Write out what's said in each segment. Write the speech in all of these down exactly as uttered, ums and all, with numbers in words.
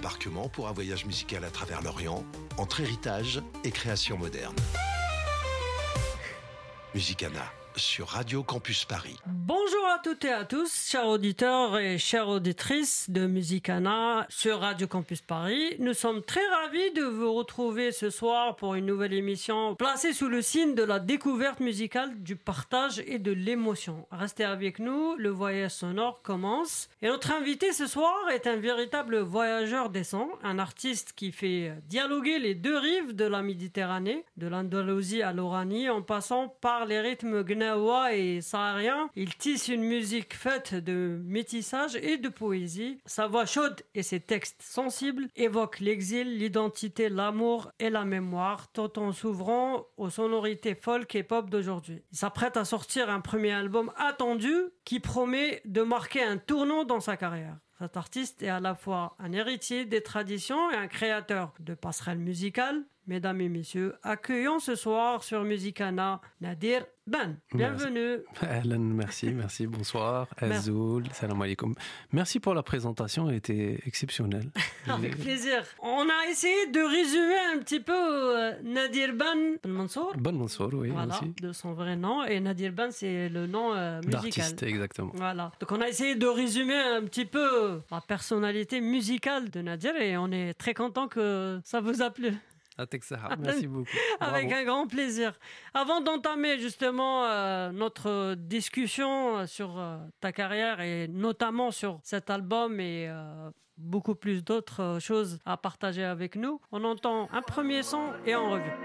d'embarquement pour un voyage musical à travers l'Orient, entre héritage et création moderne. Musicana sur Radio Campus Paris. Bonjour à toutes et à tous, chers auditeurs et chères auditrices de Musicana sur Radio Campus Paris. Nous sommes très ravis de vous retrouver ce soir pour une nouvelle émission placée sous le signe de la découverte musicale, du partage et de l'émotion. Restez avec nous, le voyage sonore commence. Et notre invité ce soir est un véritable voyageur des sons, un artiste qui fait dialoguer les deux rives de la Méditerranée, de l'Andalousie à l'Oranie, en passant par les rythmes gnawa et sahariens. Il tisse une musique faite de métissage et de poésie. Sa voix chaude et ses textes sensibles évoquent l'exil, l'identité, l'amour et la mémoire, tout en s'ouvrant aux sonorités folk et pop d'aujourd'hui. Il s'apprête à sortir un premier album attendu qui promet de marquer un tournant dans sa carrière. Cet artiste est à la fois un héritier des traditions et un créateur de passerelles musicales. Mesdames et messieurs, accueillons ce soir sur Musicana Nadir Ben. Bienvenue. Merci, merci, merci, bonsoir. Azoul, salam alaikum. Merci pour la présentation, elle était exceptionnelle. Avec plaisir. On a essayé de résumer un petit peu euh, Nadir Ben Ben Mansour. Ben Mansour, oui. Voilà, aussi. De son vrai nom. Et Nadir Ben, c'est le nom euh, musical. D'artiste, exactement. Voilà. Donc on a essayé de résumer un petit peu la personnalité musicale de Nadir et on est très content que ça vous a plu. Merci beaucoup. Avec Bravo. un grand plaisir. Avant d'entamer justement euh, notre discussion sur euh, ta carrière et notamment sur cet album et euh, beaucoup plus d'autres choses à partager avec nous, on entend un premier son et on revient.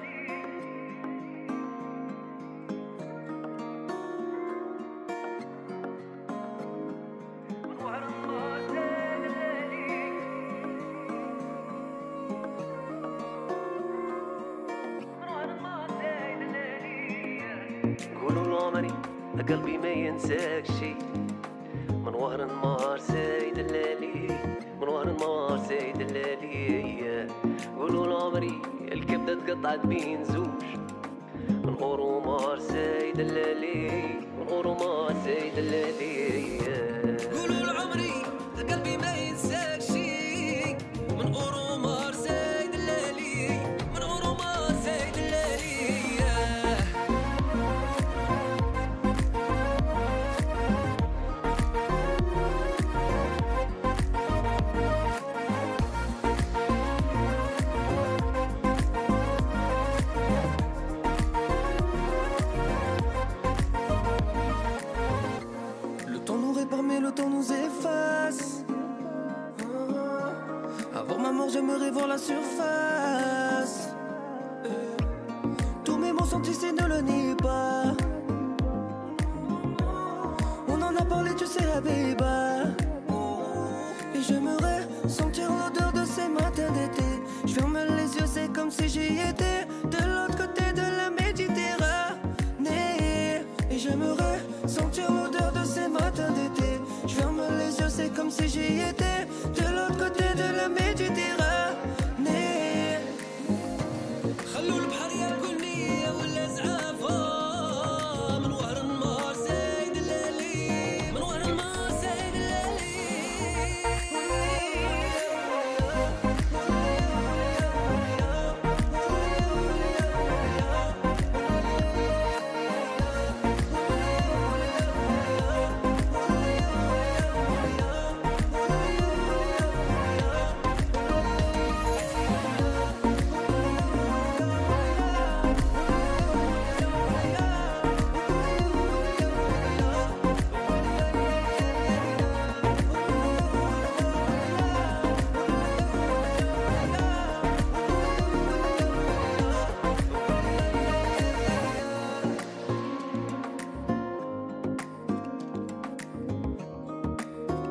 قلبي ما ينساك شي من وهر النهار سايد الليالي من وهر النهار سايد الليالي قولوا لعمري الكبدة تقطعت بين زوج من غور ومار سايد الليالي من غور ومار سايد الليالي قولوا لعمري قلبي ما ينساك شي من غور ومار سايد الليالي من غور ومار سايد الليالي le temps nous efface. Avant ma mort, j'aimerais voir la surface. Tous mes mots sont tissés, ne le nie pas. On en a parlé, tu sais, Habiba. Et j'aimerais sentir l'odeur de ces matins d'été. Je ferme les yeux, c'est comme si j'y étais. De l'autre côté de la Méditerranée. Et j'aimerais sentir l'odeur de ces matins d'été. Je ferme les yeux, c'est comme si j'y étais. De l'autre côté de la Méditerranée. خلوا البحر ياكلني ولا زعافة من وهر النهار سايد الليالي من وهر النهار سايد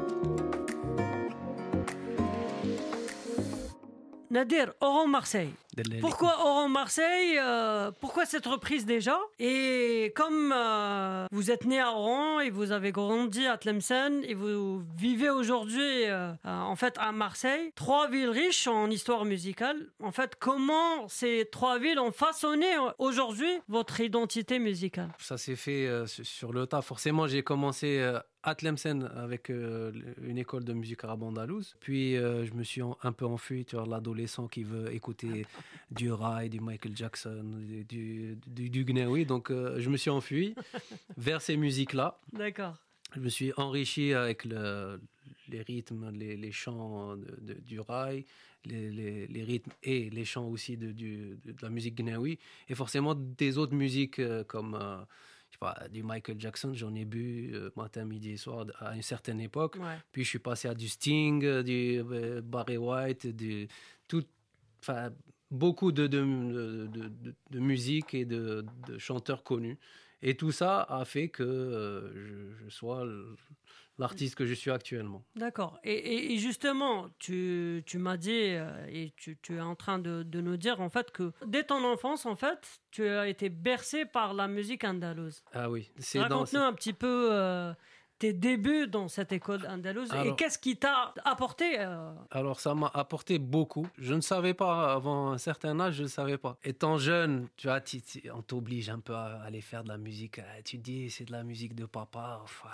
Nadir, Oran Marseille. Pourquoi Oran-Marseille euh, Pourquoi cette reprise déjà? Et comme euh, vous êtes né à Oran et vous avez grandi à Tlemcen et vous vivez aujourd'hui euh, en fait à Marseille, trois villes riches en histoire musicale. En fait, comment ces trois villes ont façonné aujourd'hui votre identité musicale? Ça s'est fait euh, sur le tas. Forcément, j'ai commencé euh, à Tlemcen avec euh, une école de musique arabe andalouse. Puis euh, je me suis en, un peu enfui, tu vois, l'adolescent qui veut écouter du Rai, du Michael Jackson, du, du, du, du Gnawi. Donc euh, je me suis enfui vers ces musiques-là. D'accord. Je me suis enrichi avec le, les rythmes, les, les chants de, de, du Rai, les, les, les rythmes et les chants aussi de, du, de, de la musique Gnawi. Et forcément des autres musiques euh, comme... Euh, je sais pas, du Michael Jackson, j'en ai bu euh, matin, midi et soir à une certaine époque. Ouais. Puis je suis passé à du Sting, euh, du euh, Barry White, du, tout, enfin, beaucoup de, de, de, de, de musique et de, de chanteurs connus. Et tout ça a fait que euh, je, je sois l'artiste que je suis actuellement. D'accord. Et, et, et justement, tu, tu m'as dit, euh, et tu, tu es en train de, de nous dire, en fait, que dès ton enfance, en fait, tu as été bercé par la musique andalouse. Ah oui. C'est Raconte-nous dans... un petit peu euh, tes débuts dans cette école andalouse. Alors, et qu'est-ce qui t'a apporté euh... Alors, ça m'a apporté beaucoup. Je ne savais pas, avant un certain âge, je ne savais pas. Étant jeune, tu vois, tu, tu, on t'oblige un peu à aller faire de la musique. Tu te dis, c'est de la musique de papa. Enfin,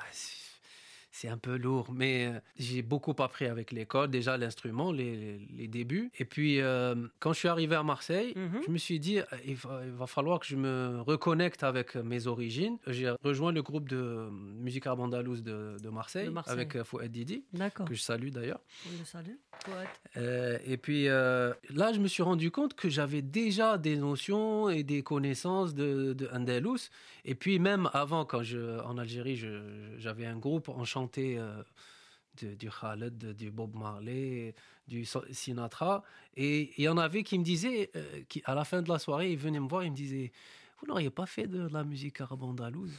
c'est un peu lourd, mais euh, j'ai beaucoup appris avec l'école, déjà l'instrument, les, les, les débuts. Et puis, euh, quand je suis arrivé à Marseille, mm-hmm. je me suis dit, il va, il va falloir que je me reconnecte avec mes origines. J'ai rejoint le groupe de musique arabe andalouse de, de, Marseille, de Marseille, avec euh, Fouad Didi, D'accord. que je salue d'ailleurs. On le salue, Fouad. Euh, et puis, euh, là, je me suis rendu compte que j'avais déjà des notions et des connaissances de, de andalous. Et puis, même avant, quand je, en Algérie, je, j'avais un groupe en chantant Euh, de, du Khaled, de, du Bob Marley, du Sinatra, et il y en avait qui me disaient, euh, qui, à la fin de la soirée, ils venaient me voir, ils me disaient, vous n'auriez pas fait de la musique arabe andalouse?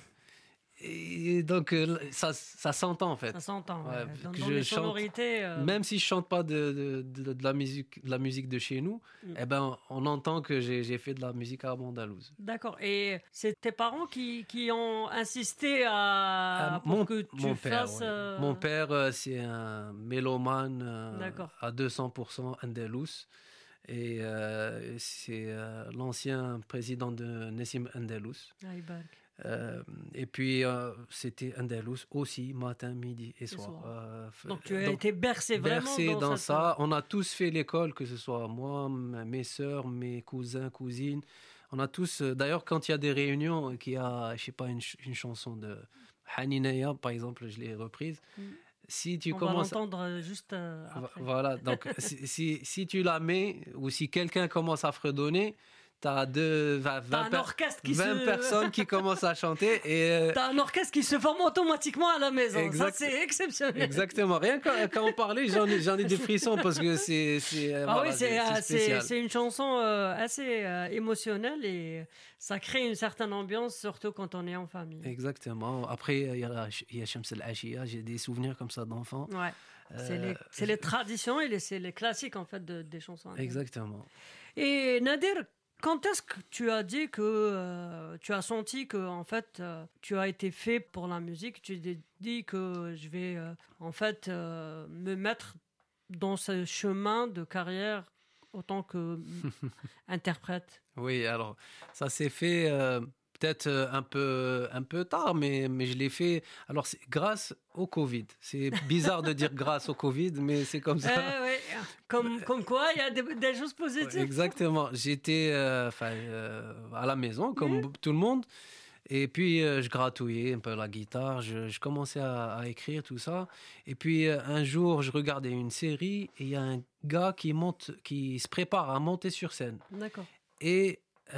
Et donc, euh, ça, ça s'entend en fait. Ça s'entend, ouais. Dans, que dans je les chante, sonorités. Euh... Même si je ne chante pas de, de, de, de, la musique, de la musique de chez nous, mm. eh ben, on entend que j'ai, j'ai fait de la musique arabe andalouse. D'accord. Et c'est tes parents qui, qui ont insisté à, euh, pour mon, que tu mon père, fasses... Ouais. Euh... Mon père, euh, c'est un mélomane euh, à deux cents pour cent andalous. Et euh, c'est euh, l'ancien président de Nessim Andalous. Ah, Euh, et puis, euh, c'était andalous aussi, matin, midi et soir. Euh, donc, tu as donc, été bercé vraiment bercé dans, dans cette... ça. On a tous fait l'école, que ce soit moi, mes sœurs, mes cousins, cousines. On a tous... D'ailleurs, quand il y a des réunions, qu'il y a, je sais pas, une, une chanson de Haninaya, par exemple, je l'ai reprise. Mm. Si tu on commences... va l'entendre juste euh, après. Voilà, donc si, si, si tu la mets, ou si quelqu'un commence à fredonner, t'as deux, vingt, t'as per- qui vingt se... personnes qui commencent à chanter. Et euh... T'as un orchestre qui se forme automatiquement à la maison. Exact... Ça, c'est exceptionnel. Exactement. Rien que quand on parlait, j'en ai, j'en ai des frissons parce que c'est... c'est ah voilà, oui, c'est, c'est, c'est, c'est une chanson euh, assez euh, émotionnelle et ça crée une certaine ambiance, surtout quand on est en famille. Exactement. Après, il y a, il y a Shams el-Ashia, j'ai des souvenirs comme ça d'enfants. Ouais. Euh, c'est, les, c'est les traditions et les, c'est les classiques en fait de, des chansons. Exactement. Et Nadir, quand est-ce que tu as dit que euh, tu as senti que en fait euh, tu as été fait pour la musique? Tu t'es dit que je vais euh, en fait euh, me mettre dans ce chemin de carrière autant que interprète. Oui, alors ça s'est fait euh, peut-être un peu un peu tard, mais mais je l'ai fait. Alors c'est grâce au Covid. C'est bizarre de dire grâce au Covid, mais c'est comme ça. Euh, ouais. Comme, comme quoi, il y a des, des choses positives. Exactement. J'étais euh, euh, à la maison, comme oui. tout le monde. Et puis, euh, je gratouillais un peu la guitare. Je, je commençais à, à écrire tout ça. Et puis, euh, un jour, je regardais une série et il y a un gars qui, monte, qui se prépare à monter sur scène. D'accord. Et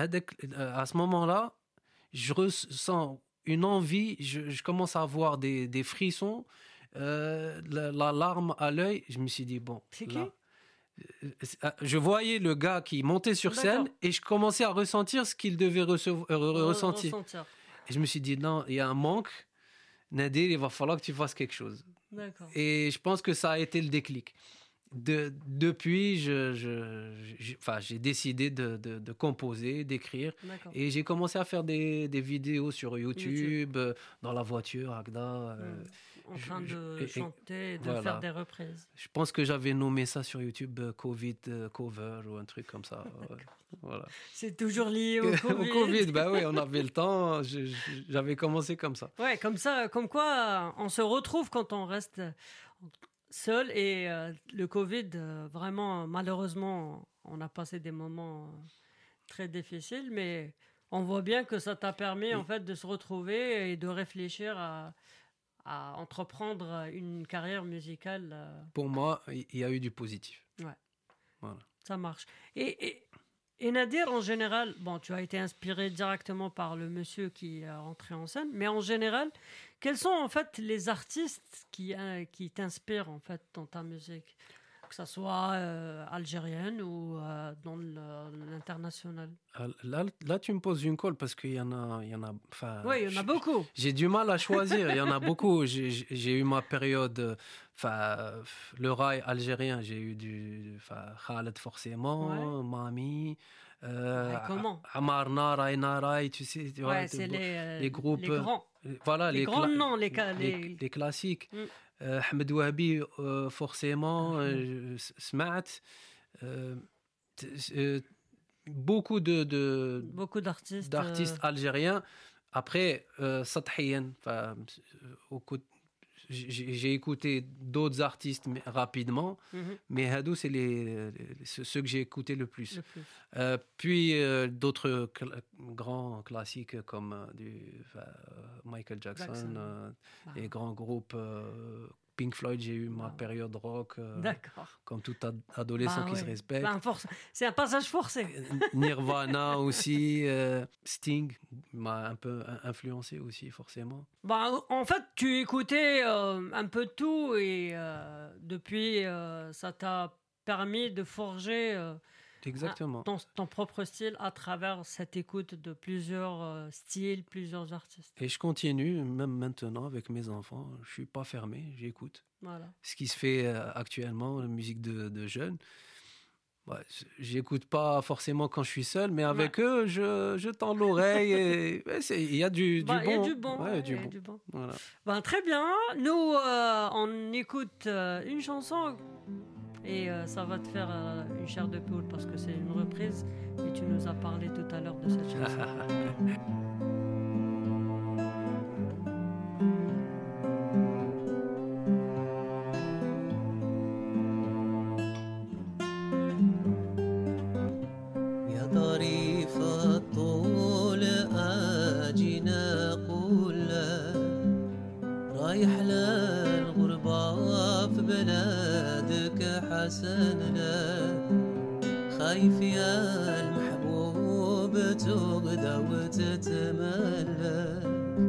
à ce moment-là, je ressens une envie. Je, je commence à avoir des, des frissons. Euh, la, la larme à l'œil, je me suis dit, bon, c'est là, qui je voyais le gars qui montait sur D'accord. scène et je commençais à ressentir ce qu'il devait recevoir, euh, ressentir. ressentir. Et je me suis dit, non, il y a un manque. Nadir, il va falloir que tu fasses quelque chose. D'accord. Et je pense que ça a été le déclic. de, depuis, je, je, je, enfin, j'ai décidé de, de, de composer, d'écrire. D'accord. Et j'ai commencé à faire des, des vidéos sur YouTube, YouTube. Euh, dans la voiture, Agda. Euh, Mmh. En train je, de je, et, chanter, de voilà. faire des reprises. Je pense que j'avais nommé ça sur YouTube euh, Covid euh, cover ou un truc comme ça. Ouais. Voilà. C'est toujours lié au Covid. Au Covid, bah oui, on avait le temps. Je, je, j'avais commencé comme ça. Ouais, comme ça, comme quoi, on se retrouve quand on reste seul. Et euh, le Covid, euh, vraiment, malheureusement, on a passé des moments euh, très difficiles, mais on voit bien que ça t'a permis, en fait, de se retrouver et de réfléchir à, à entreprendre une carrière musicale. Euh... Pour moi, il y a eu du positif. Ouais. Voilà. Ça marche. Et, et, et Nadir, en général, bon, tu as été inspiré directement par le monsieur qui est rentré en scène, mais en général, quels sont en fait les artistes qui, euh, qui t'inspirent en fait dans ta musique, que ça soit euh, algérienne ou euh, dans le, l'international? Là, là, tu me poses une colle parce qu'il y en a, il y en a. Oui, il y en a beaucoup. J'ai du mal à choisir. Il y en a beaucoup. J'ai, j'ai eu ma période. Enfin, le rail algérien, j'ai eu du. Enfin, Khaled forcément, ouais. Mami. Euh, ouais, comment Amarna, Raina Rai, tu sais. Tu ouais, vois, c'est les, euh, les groupes. Les grands. Voilà, les, les grands cla- noms, les, les, les... les classiques. Mm. Euh, Ahmed Wahabi, euh, forcément. Mm. Smat. Euh, euh, beaucoup de, de beaucoup d'artistes, d'artistes euh... algériens. Après, euh, Sadhiyan, euh, j'ai, j'ai écouté d'autres artistes mais, rapidement, mm-hmm. mais Hadou, c'est les, les, ceux que j'ai écoutés le plus. Le plus. Euh, puis euh, d'autres cl- grands classiques comme euh, du, euh, Michael Jackson, Jackson. Euh, ah. les grands groupes. Euh, Pink Floyd, j'ai eu ma ah. période rock, euh, comme tout ad- adolescent bah, qui ouais. se respecte. Bah, force. C'est un passage forcé. Nirvana aussi, euh, Sting m'a un peu influencé aussi, forcément. Bah, en fait, tu écoutais euh, un peu de tout et euh, depuis, euh, ça t'a permis de forger euh, Exactement. Un, ton, ton propre style à travers cette écoute de plusieurs euh, styles, plusieurs artistes. Et je continue, même maintenant, avec mes enfants. Je ne suis pas fermé, j'écoute. Voilà. Ce qui se fait euh, actuellement, la musique de, de jeunes. Ouais, j'écoute pas forcément quand je suis seul, mais avec ouais. eux, je, je tends l'oreille et il y a du, bah, du bon. Il y a du bon. Ouais, ouais, du y a bon. du bon. Voilà. Ben, très bien. Nous, euh, on écoute euh, une chanson et euh, ça va te faire euh, une chair de poule parce que c'est une reprise et tu nous as parlé tout à l'heure de cette chanson. رايح للغربة في بلادك حسن لك خايف يا المحبوب تغدى وتتملك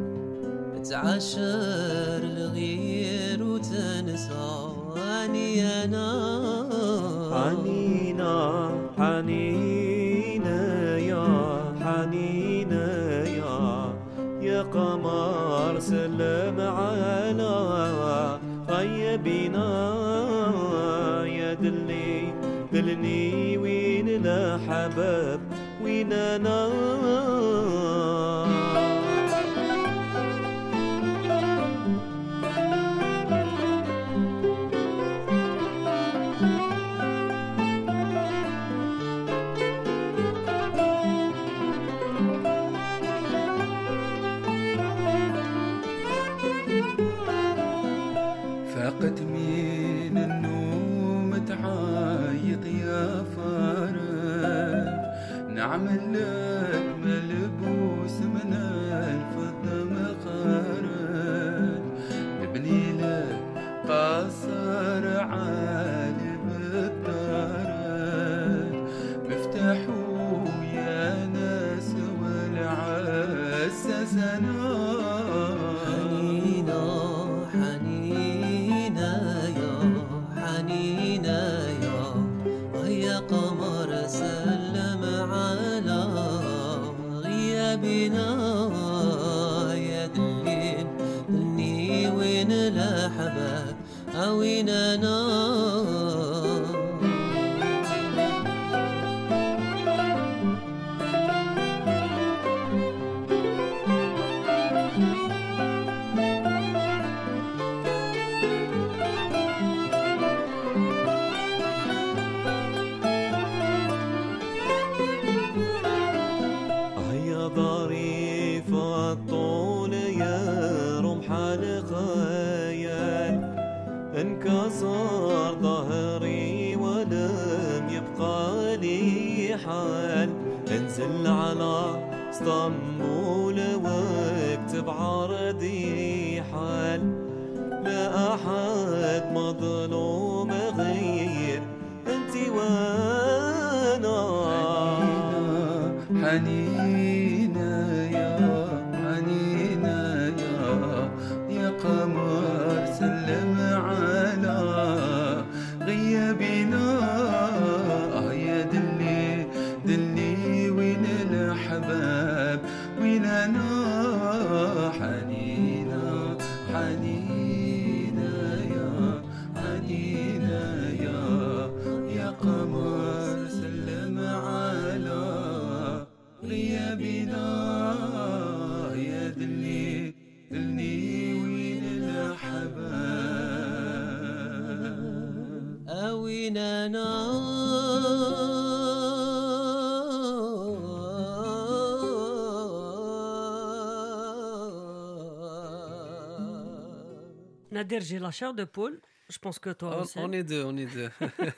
تعشر الغير وتنساني أنا حنينة حنينة يا حنينة يا يا قمر سلم على غيبنا يا دلي دلني وين الحباب وين انا فقت من النوم تعايق يا فارق نعمل لك ملبوس من الفضة مخارج نبني لك قصر عالي بالدرج مفتاحه يا ناس والعز سنة بنا يا دليل دلني وين الأحباب أوين أنا الطول يا رمح الخيال انكسر ظهري ولم يبقى لي حال انزل على اسطنبول واكتب عرضي حال لا أحد مظلوم غير أنت وأنا حنينة يا حنينة يا يا قمر سلم على غيابنا آه يا دلي دلي وين الأحباب وين أنا حنينة حنينة يا حنينة يا يا قمر سلم على غيابنا يا دلي دلني وين الأحباب أوين أنا Nadir, j'ai la chair de poule. Je pense que toi On, aussi. on est deux, on est deux.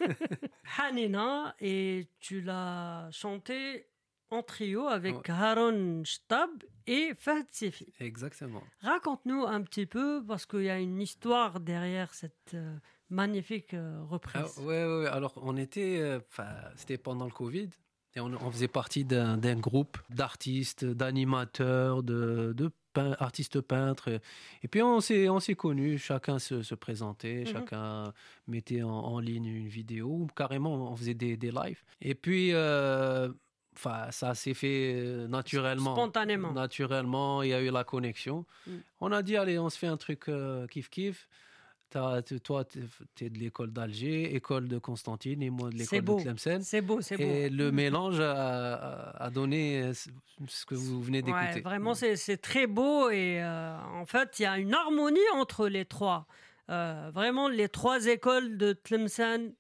Hanina, et tu l'as chanté en trio avec Ouais. Haron Shtab et Fahd Sifi. Exactement. Raconte-nous un petit peu, parce qu'il y a une histoire derrière cette euh, magnifique euh, reprise. Ah, ouais, ouais, ouais. Alors, on était, euh, 'fin, c'était pendant le Covid, et on, on faisait partie d'un, d'un groupe d'artistes, d'animateurs, de, de pein- artistes peintres. Et puis, on s'est, on s'est connus, chacun se, se présentait, Mhm. chacun mettait en, en ligne une vidéo, ou carrément, on faisait des, des lives. Et puis, euh, 'fin, ça s'est fait euh, naturellement. Spontanément. Naturellement, il y a eu la connexion. Mm. On a dit, allez, on se fait un truc euh, kiff-kiff. T'as- t- toi, tu es de l'école d'Alger, école de Constantine, et moi de C'est l'école beau. de Tlemcen. C'est beau, c'est beau. Et le mélange a, a- a donné ce ce que vous venez d'écouter. Ouais, vraiment, c'est, c'est très beau et euh, en fait, il y a une harmonie entre les trois. Euh, vraiment, les trois écoles de Tlemcen,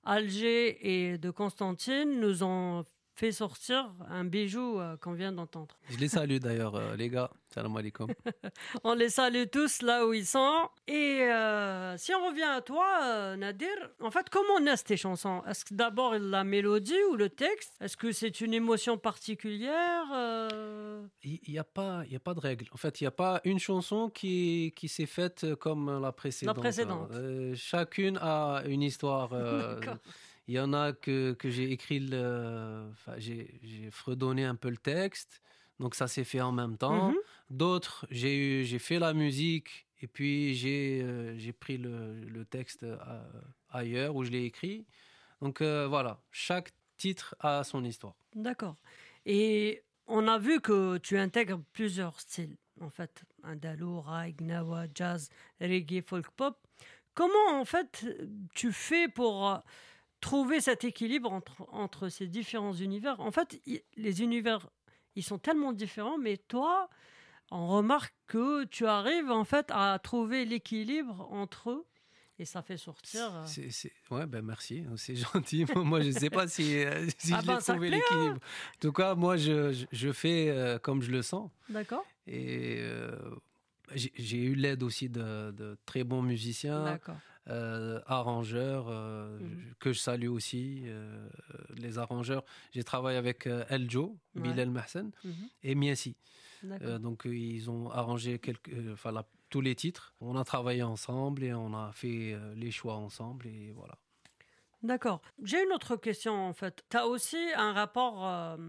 Alger et de Constantine nous ont fait sortir un bijou euh, qu'on vient d'entendre. Je les salue d'ailleurs, euh, les gars. Salam alaikum. On les salue tous là où ils sont. Et euh, si on revient à toi, euh, Nadir, en fait, comment naissent tes chansons? Est-ce que d'abord la mélodie ou le texte? Est-ce que c'est une émotion particulière euh Il n'y a, pas- il y a pas de règle. En fait, il n'y a pas une chanson qui, qui s'est faite comme la précédente. précédente. Euh, chacune a une histoire. euh, D'accord. Il y en a que, que j'ai écrit, le, enfin, j'ai, j'ai fredonné un peu le texte, donc ça s'est fait en même temps. Mhm. D'autres, j'ai, eu, j'ai fait la musique et puis j'ai, euh, j'ai pris le, le texte euh, ailleurs où je l'ai écrit. Donc euh, voilà, chaque titre a son histoire. D'accord. Et on a vu que tu intègres plusieurs styles, en fait. Andalou, raï, gnawa, jazz, reggae, folk pop. Comment, en fait, tu fais pour euh, trouver cet équilibre entre, entre ces différents univers? En fait, i- les univers, ils sont tellement différents, mais toi, on remarque que tu arrives, en fait, à trouver l'équilibre entre eux. Et ça fait sortir... euh, C'est, c'est... Ouais, ben merci, c'est gentil. Moi, je ne sais pas si, euh, si Ah je ben, l'ai ça trouvé plaît, l'équilibre. En tout cas, moi, je, je, je fais euh, comme je le sens. D'accord. Et euh, j'ai, j'ai eu l'aide aussi de, de très bons musiciens, D'accord. euh, arrangeurs, euh, Mhm. que je salue aussi. euh, les arrangeurs, j'ai travaillé avec euh, El Joe, Ouais. Bilal Mahsen Mhm. et Miassi. D'accord. Euh, donc, euh, ils ont arrangé quelques, euh, enfin, la- tous les titres. On a travaillé ensemble et on a fait euh, les choix ensemble. Et voilà. D'accord. J'ai une autre question en fait. Tu as aussi un rapport euh,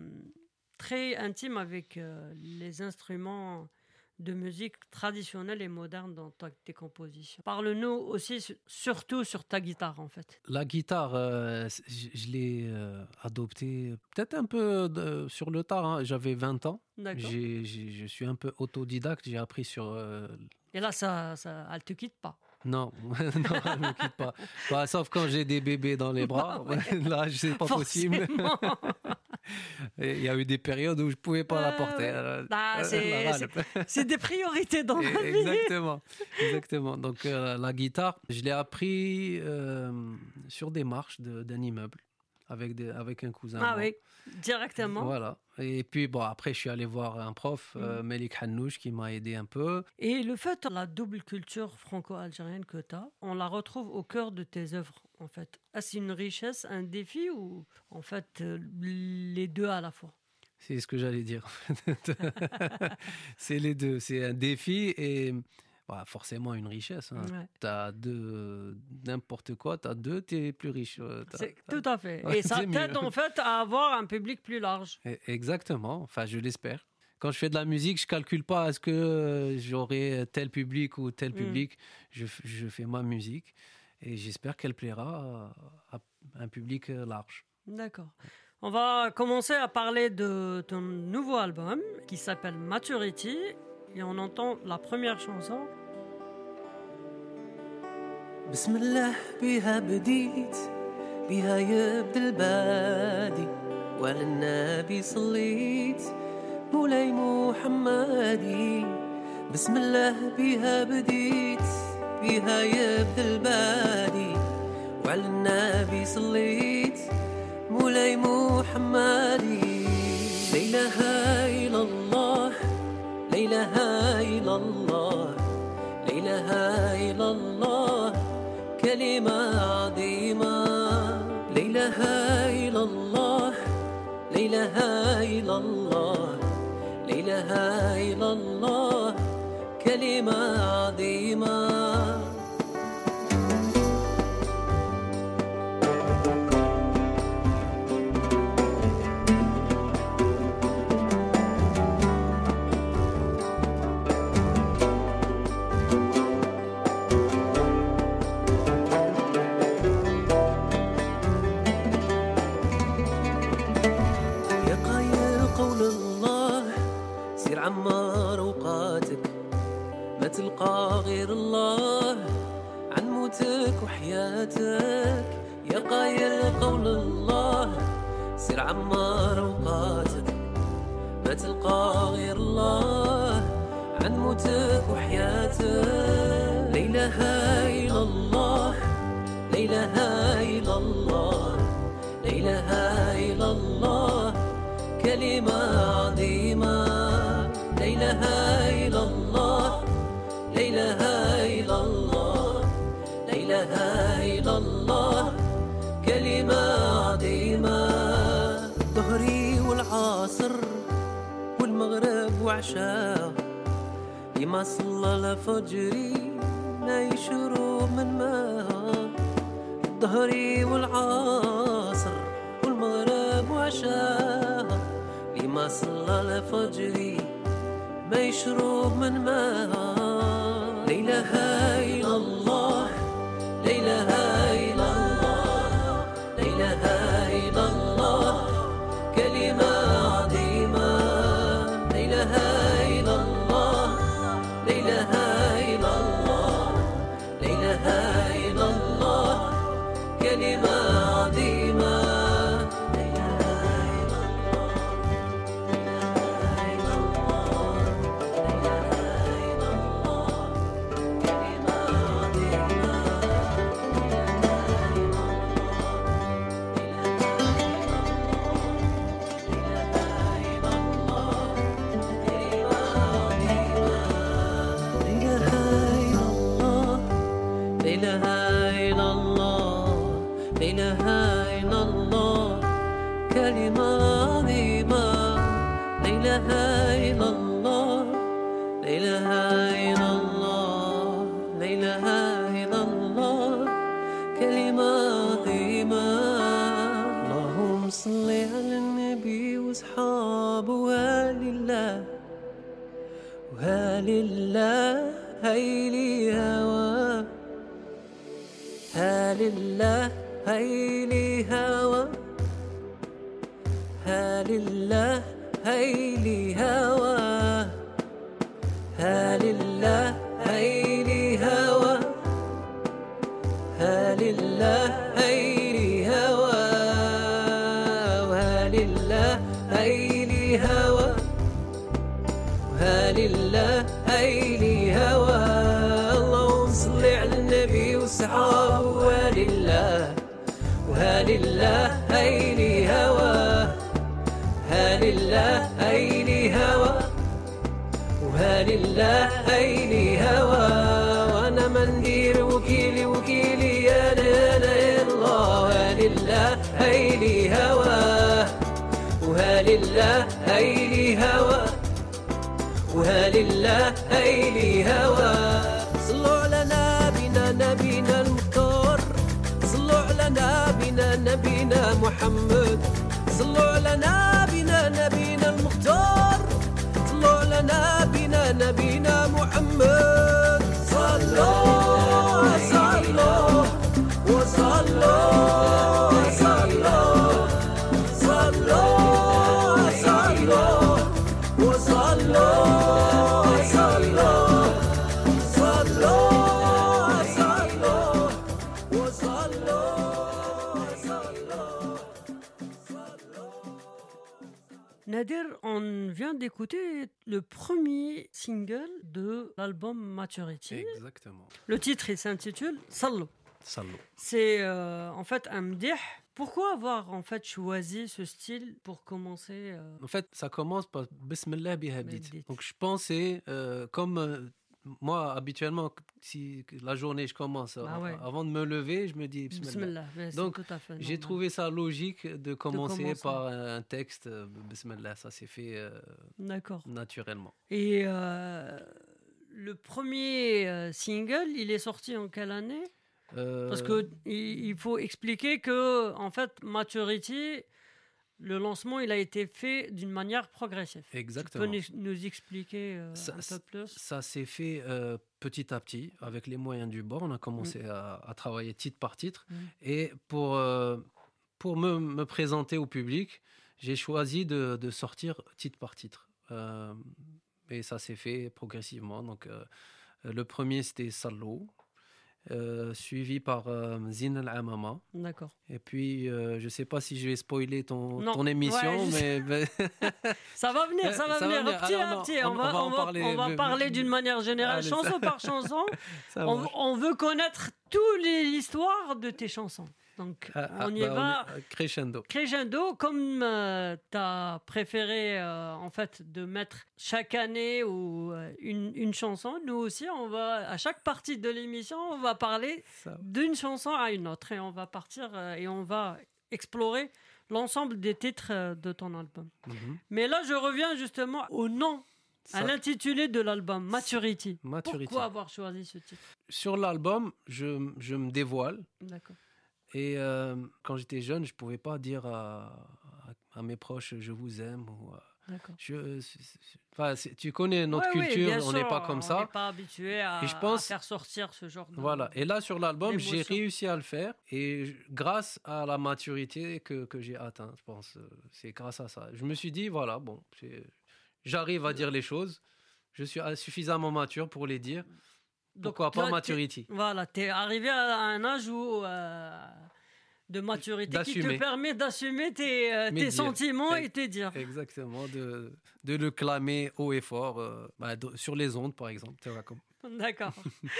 très intime avec euh, les instruments de musique traditionnels et modernes dans ta- tes compositions. Parle-nous aussi su- surtout sur ta guitare en fait. La guitare, euh, c- je, je l'ai euh, adoptée peut-être un peu de- sur le tard. hein. J'avais vingt ans. D'accord. J'ai, j'ai- je suis un peu autodidacte. J'ai appris sur... euh, Et là, ça, ça, elle te quitte pas. Non, non, elle ne me quitte pas. Bah, sauf quand j'ai des bébés dans les bras. Là, c'est pas possible. Forcément. Et il y a eu des périodes où je ne pouvais pas la Euh, porter. ouais. Alors, Bah, euh, c'est- la râle. C'est des priorités dans la vie. Exactement, exactement. Donc euh, la guitare, je l'ai appris euh, sur des marches de- d'un immeuble avec, des, avec un cousin. Ah moi. oui, directement. Voilà. Et puis, bon, après, je suis allé voir un prof, mmh. euh, Melik Hannouch, qui m'a aidé un peu. Et le fait, la double culture franco-algérienne que tu as, on la retrouve au cœur de tes œuvres, en fait. Est-ce une richesse, un défi ou, en fait, euh, les deux à la fois? C'est ce que j'allais dire. C'est les deux. C'est un défi et bah, forcément une richesse. Hein. Ouais. Tu as deux, n'importe quoi, tu as deux, tu es plus riche. T'as, c'est, t'as... Tout à fait. Et ça t'aide en fait à avoir un public plus large. Et, exactement. Enfin, je l'espère. Quand je fais de la musique, je ne calcule pas est-ce que j'aurai tel public ou tel public. Mm. Je, je fais ma musique et j'espère qu'elle plaira à, à un public large. D'accord. On va commencer à parler de ton nouveau album qui s'appelle Maturity et on entend la première chanson. Bismillah biha بديت بها يبدأ البادي وعلى النبي صليت مولاي محمدي Bismillah biha بديت بها يبدأ البادي وعلى النبي صليت مولاي محمدي لا إله إلا الله لا إله إلا الله لا إله إلا الله كلمة عظيمة لا إله إلا الله لا إله إلا الله لا إله إلا الله كلمة عظيمة عمار أوقاتك ما تلقى غير الله عن موتك وحياتك يا قايل قول الله سير عمار أوقاتك ما تلقى غير الله عن موتك وحياتك لا إله إلا الله لا إله إلا الله لا إله إلا الله كلمة عظيمة لا إله إلا الله لا إله إلا الله لا إله إلا الله كلمة عظيمة ظهري والعصر والمغرب وعشاء لما صلى لفجري ما يشرب من ماء ظهري والعصر والمغرب وعشاء لما صلى لفجري ما يشرب من ماء لا إله إلا الله لا إله إلا الله لا إله إلا الله كلمة عظيمة لا إله إلا الله لا إله إلا الله لا إله إلا الله كلمة عظيمة هلله هيلي هوا هلله هيلي هوا هلله هيلي هوا هلله هيلي هوا هلله هيلي هوا وهلله هيلي هوا لله هيلي هوا اللهم صل على النبي والصحابة ولله وهل الله هيلي هواه هل الله هيلي هواه وهل الله هيلي هواه وانا ما ندير وكيلي وكيلي يا لا لا الله وهل الله هيلي هواه وهل الله هيلي هواه وهل الله هيلي هواه صلوا على نبينا نبينا المختار صلوا على نبينا نبينا محمد صلوا على نبينا نبينا المختار صلوا على نبينا نبينا محمد صلوا صلوا وصلوا صلوا صلوا صلوا وصلوا Nadir, on vient d'écouter le premier single de l'album Maturity. Exactement. Le titre, il s'intitule Sallo. Sallo. C'est euh, en fait un mdih. Pourquoi avoir en fait choisi ce style pour commencer euh... En fait, ça commence par Bismillah bihabdit. Bihabdit. Donc je pensais, euh, comme euh, moi habituellement, si la journée je commence, Ah euh, ouais. avant de me lever, je me dis Bismillah. Bismillah. Ouais, c'est Donc, tout à fait J'ai normal. trouvé ça logique de commencer, commencer. par un texte, euh, Bismillah, ça s'est fait euh, D'accord. naturellement. Et euh, le premier euh, single, il est sorti en quelle année? Euh, Parce que il il faut expliquer que en fait Maturity, le lancement, il a été fait d'une manière progressive. Exactement. Tu peux nous, nous expliquer euh, Ça- un peu plus? Ça s'est fait euh, petit à petit, avec les moyens du bord. On a commencé à, à travailler titre par titre. Mm. Et pour, euh, pour me, me présenter au public, j'ai choisi de, de sortir titre par titre. Euh, et ça s'est fait progressivement. Donc, euh, le premier, c'était Sallo, euh, suivi par euh, Zin al-Amama. D'accord. Et puis, euh, je ne sais pas si je vais spoiler ton, Non. ton émission, Ouais, je sais. mais... ben, Ça va venir, ça va Ça va venir, venir. petit Alors, à non, petit. on- On, va, on va en on va- parler, on va mais- parler d'une manière générale, Allez, chanson ça- par chanson. ça On, marche. on veut connaître toute l'histoire de tes chansons. Donc, Ah, ah, on y bah, va. est- euh, crescendo. Crescendo, comme tu as préféré euh, en fait de mettre chaque année ou euh, une, une chanson, nous aussi, on va à chaque partie de l'émission, on va parler Ça- d'une chanson à une autre et on va partir euh, et on va explorer l'ensemble des titres euh, de ton album. Mhm. Mais là, je reviens justement au nom, à Ça- l'intitulé de l'album, Maturity. Maturity. Pourquoi avoir choisi ce titre? Sur l'album, je, je me dévoile. D'accord. Et euh, quand j'étais jeune, je ne pouvais pas dire à, à- à mes proches « je vous aime ». Ou, euh, D'accord. je, c'est- c'est- enfin, c'est- tu connais notre Ouais, oui, culture, bien on n'est sûr, pas comme On ça. n'est pas habitué à, Et je pense- à faire sortir ce genre de... Voilà. Et là, sur l'album, j'ai L'émotion. réussi à le faire. Et je- grâce à la maturité que, que j'ai atteinte, je pense, euh, c'est grâce à ça. Je me suis dit, voilà, bon, c'est- j'arrive à dire les choses. Je suis euh, suffisamment mature pour les dire. Donc, Pourquoi toi, pas t'es- maturity? Voilà, tu es arrivé à un âge où, euh, de maturité qui te D'assumer. permet d'assumer tes, euh, Mes tes dires. sentiments Et- et tes dires. Exactement, de, de le clamer haut et fort, euh, bah, de- sur les ondes, par exemple. Tu vois, comme- D'accord.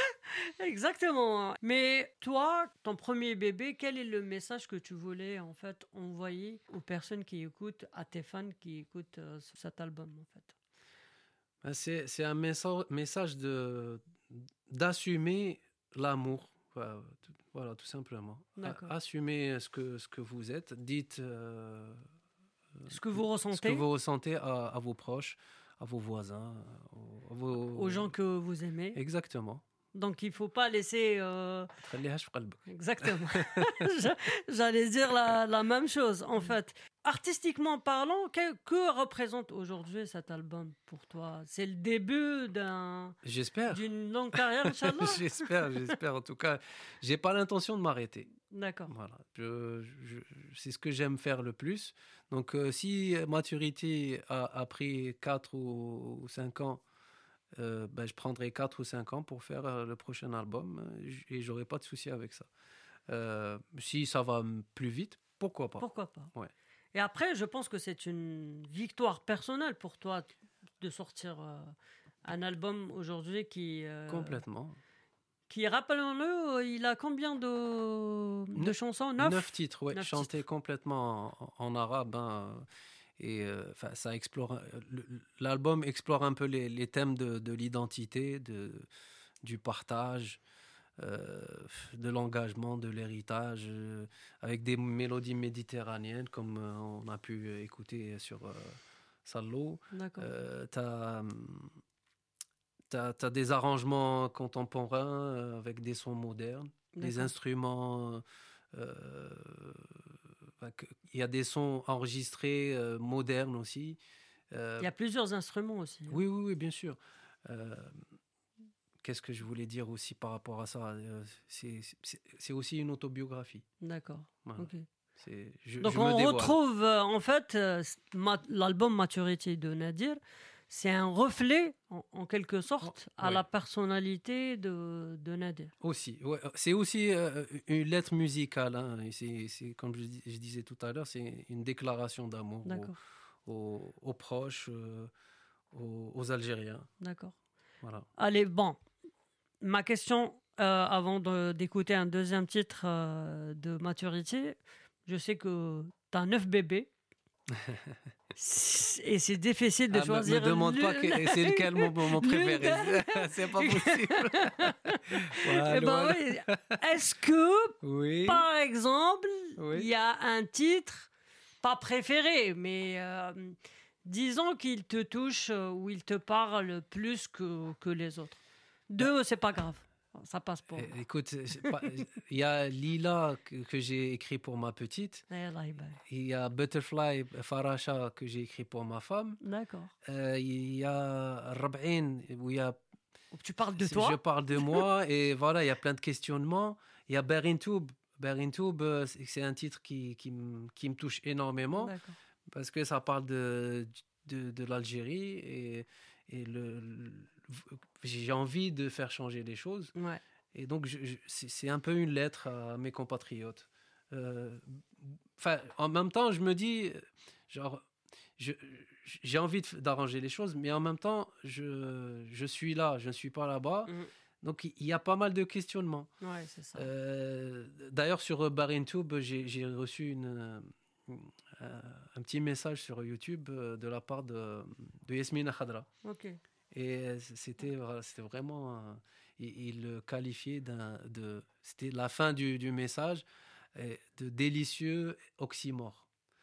Exactement. Mais toi, ton premier bébé, quel est le message que tu voulais en fait envoyer aux personnes qui écoutent, à tes fans qui écoutent euh, cet album en fait? Bah, C'est, c'est un messa- message de, d'assumer l'amour. Voilà, tout, voilà, tout simplement. A- D'accord. Assumer ce que, ce que vous êtes. Dites euh, Ce que vous ce ressentez que vous ressentez à, à vos proches, à vos voisins, à vos... aux gens que vous aimez. Exactement. Donc il faut pas laisser... euh, خليهاش في قلبك. Exactement. Je- J'allais dire la, la même chose, en fait. Artistiquement parlant, que, que représente aujourd'hui cet album pour toi? C'est le début d'un, J'espère. d'une longue carrière, Inch'Allah? j'espère, j'espère. En tout cas, j'ai pas l'intention de m'arrêter. D'accord. Voilà, je, je- c'est ce que j'aime faire le plus. Donc, euh, si Maturity a, a pris quatre ou cinq ans, euh, ben, je prendrai quatre ou cinq ans pour faire euh, le prochain album euh, j- et j'aurai pas de souci avec ça. Euh, si ça va m- plus vite, pourquoi pas? Pourquoi pas? Ouais. Et après, je pense que c'est une victoire personnelle pour toi de sortir euh, un album aujourd'hui qui, euh, Complètement. qui, rappelons-le, il a combien de, de Neuf- chansons? Neuf. Neuf titres, ouais, Neuf chantés titres. complètement en, en arabe. hein, et euh, enfin, ça explore. euh, le- L'album explore un peu les, les thèmes de, de l'identité, de, du partage, euh, de l'engagement, de l'héritage, euh, avec des mélodies méditerranéennes, comme euh, on a pu écouter sur euh, Sallo. D'accord. Euh, t'as, hum, t'as, t'as des arrangements contemporains euh, avec des sons modernes, des D'accord. instruments. euh, bah, que- Il y a des sons enregistrés euh, modernes aussi. Euh, Il y a plusieurs instruments aussi. hein. oui, oui, oui, bien sûr. Euh, Qu'est-ce que je voulais dire aussi par rapport à ça? Euh, c'est, c'est, c'est aussi une autobiographie. D'accord. Voilà. Ok. C'est, je, Donc je me on dévoile. retrouve euh, en fait euh, c- ma- l'album Maturity de Nadir, c'est un reflet en, en quelque sorte à ouais. la personnalité de, de Nadir. Aussi, ouais, c'est aussi euh, une lettre musicale. hein, et c'est, c'est, comme je, dis- je disais tout à l'heure, c'est une déclaration d'amour D'accord, aux, aux- aux proches, euh, aux, aux Algériens. d'accord. Voilà. Allez, bon, ma question euh, avant de- d'écouter un deuxième titre euh, de Maturity, je sais que tu as neuf bébés. C'est- Et c'est difficile de Ah, me- choisir. me demande le- pas que c'est lequel mon moment le- préféré. c'est pas possible. Voilà, Eh ben voilà. oui. Est-ce que, Oui. par exemple, il Oui. y a un titre, pas préféré, mais euh, disons qu'il te touche euh, ou il te parle plus que, que les autres? Deux, c'est pas grave. Ça passe pour. Eh, Écoute, c'est pas- il y a Lila que, que j'ai écrit pour ma petite. Eh, Allah يبارك. Il y a Butterfly Faracha que j'ai écrit pour ma femme. D'accord. Euh, il y a Rab'in où il y a Tu parles de je toi? parle de moi et voilà, il y a plein de questionnements. Il y a Berintoub. Berintoub, euh, c'est c'est un titre qui, qui, me- qui me touche énormément D'accord. parce que ça parle de, de, de l'Algérie et, et le, le- j'ai envie de faire changer les choses. Ouais. Et donc, je- je- c'est c'est un peu une lettre à mes compatriotes. Euh, Enfin, en même temps, je me dis, genre, je- j'ai envie de- d'arranger les choses, mais en même temps, je, je suis là, je ne suis pas là-bas. Mhm. Donc, il y a pas mal de questionnements. Ouais, c'est ça. Euh, D'ailleurs, sur Barintoub, j'ai j'ai reçu une, euh, un petit message sur YouTube euh, de la part de, de Yasmina Khadra. Ok. Et c'était voilà, c'était vraiment. euh, il, il le qualifiait d'un. de C'était la fin du, du message, et de délicieux oxymore.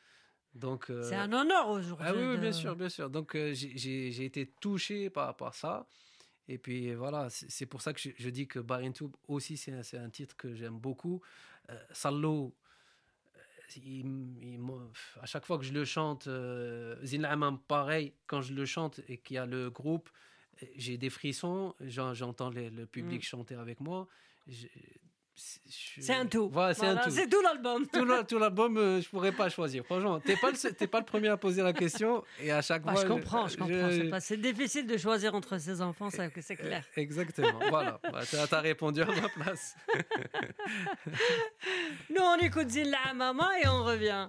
Donc. euh, C'est un honneur aujourd'hui. ah oui, oui, de- bien sûr, bien sûr. Donc, euh, j'ai- j'ai j'ai été touché par, par ça. Et puis voilà, c'est c'est pour ça que je, je dis que Barintoub aussi, c'est un, c'est un titre que j'aime beaucoup. Euh, Sallo, euh, il m- il m- à chaque fois que je le chante, euh, Zin Amam, pareil, quand je le chante et qu'il y a le groupe, euh, j'ai des frissons, j'en- j'entends les- le public Mm. chanter avec moi. Je- c'est je- C'est un tout. Voilà, c'est Voilà, un tout. C'est tout l'album. Tout la- tout l'album, euh, je pourrais pas choisir. Franchement, t'es pas le seul- t'es pas le premier à poser la question et à chaque Bah, fois. je comprends, je comprends. je- C'est pas- C'est difficile de choisir entre ses enfants, ça, que c'est clair. Exactement. Voilà. Bah, t'as t'as répondu à ma place. Nous, on écoute Zilla Maman et on revient.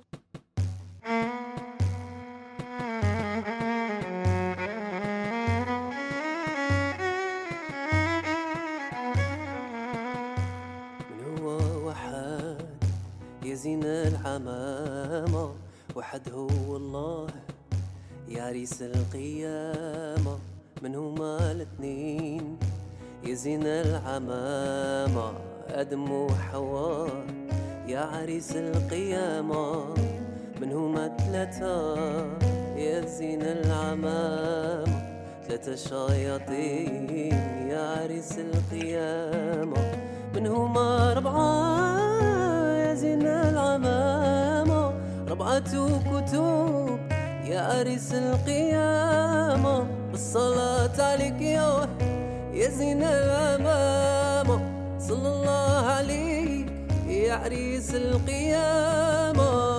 من هو وحد يزين الحمامة وحد هو الله يا عريس القيامة من هما الاثنين يزين الحمامة آدم وحواء يا عريس القيامة من هما ثلاثة يا زين العمامة ثلاثة شياطين يا عريس القيامة من هما ربعة يا زين العمامة ربعة كتب يا عريس القيامة بالصلاة عليك يا يا زين العمامة صلى الله عليك يا عريس القيامة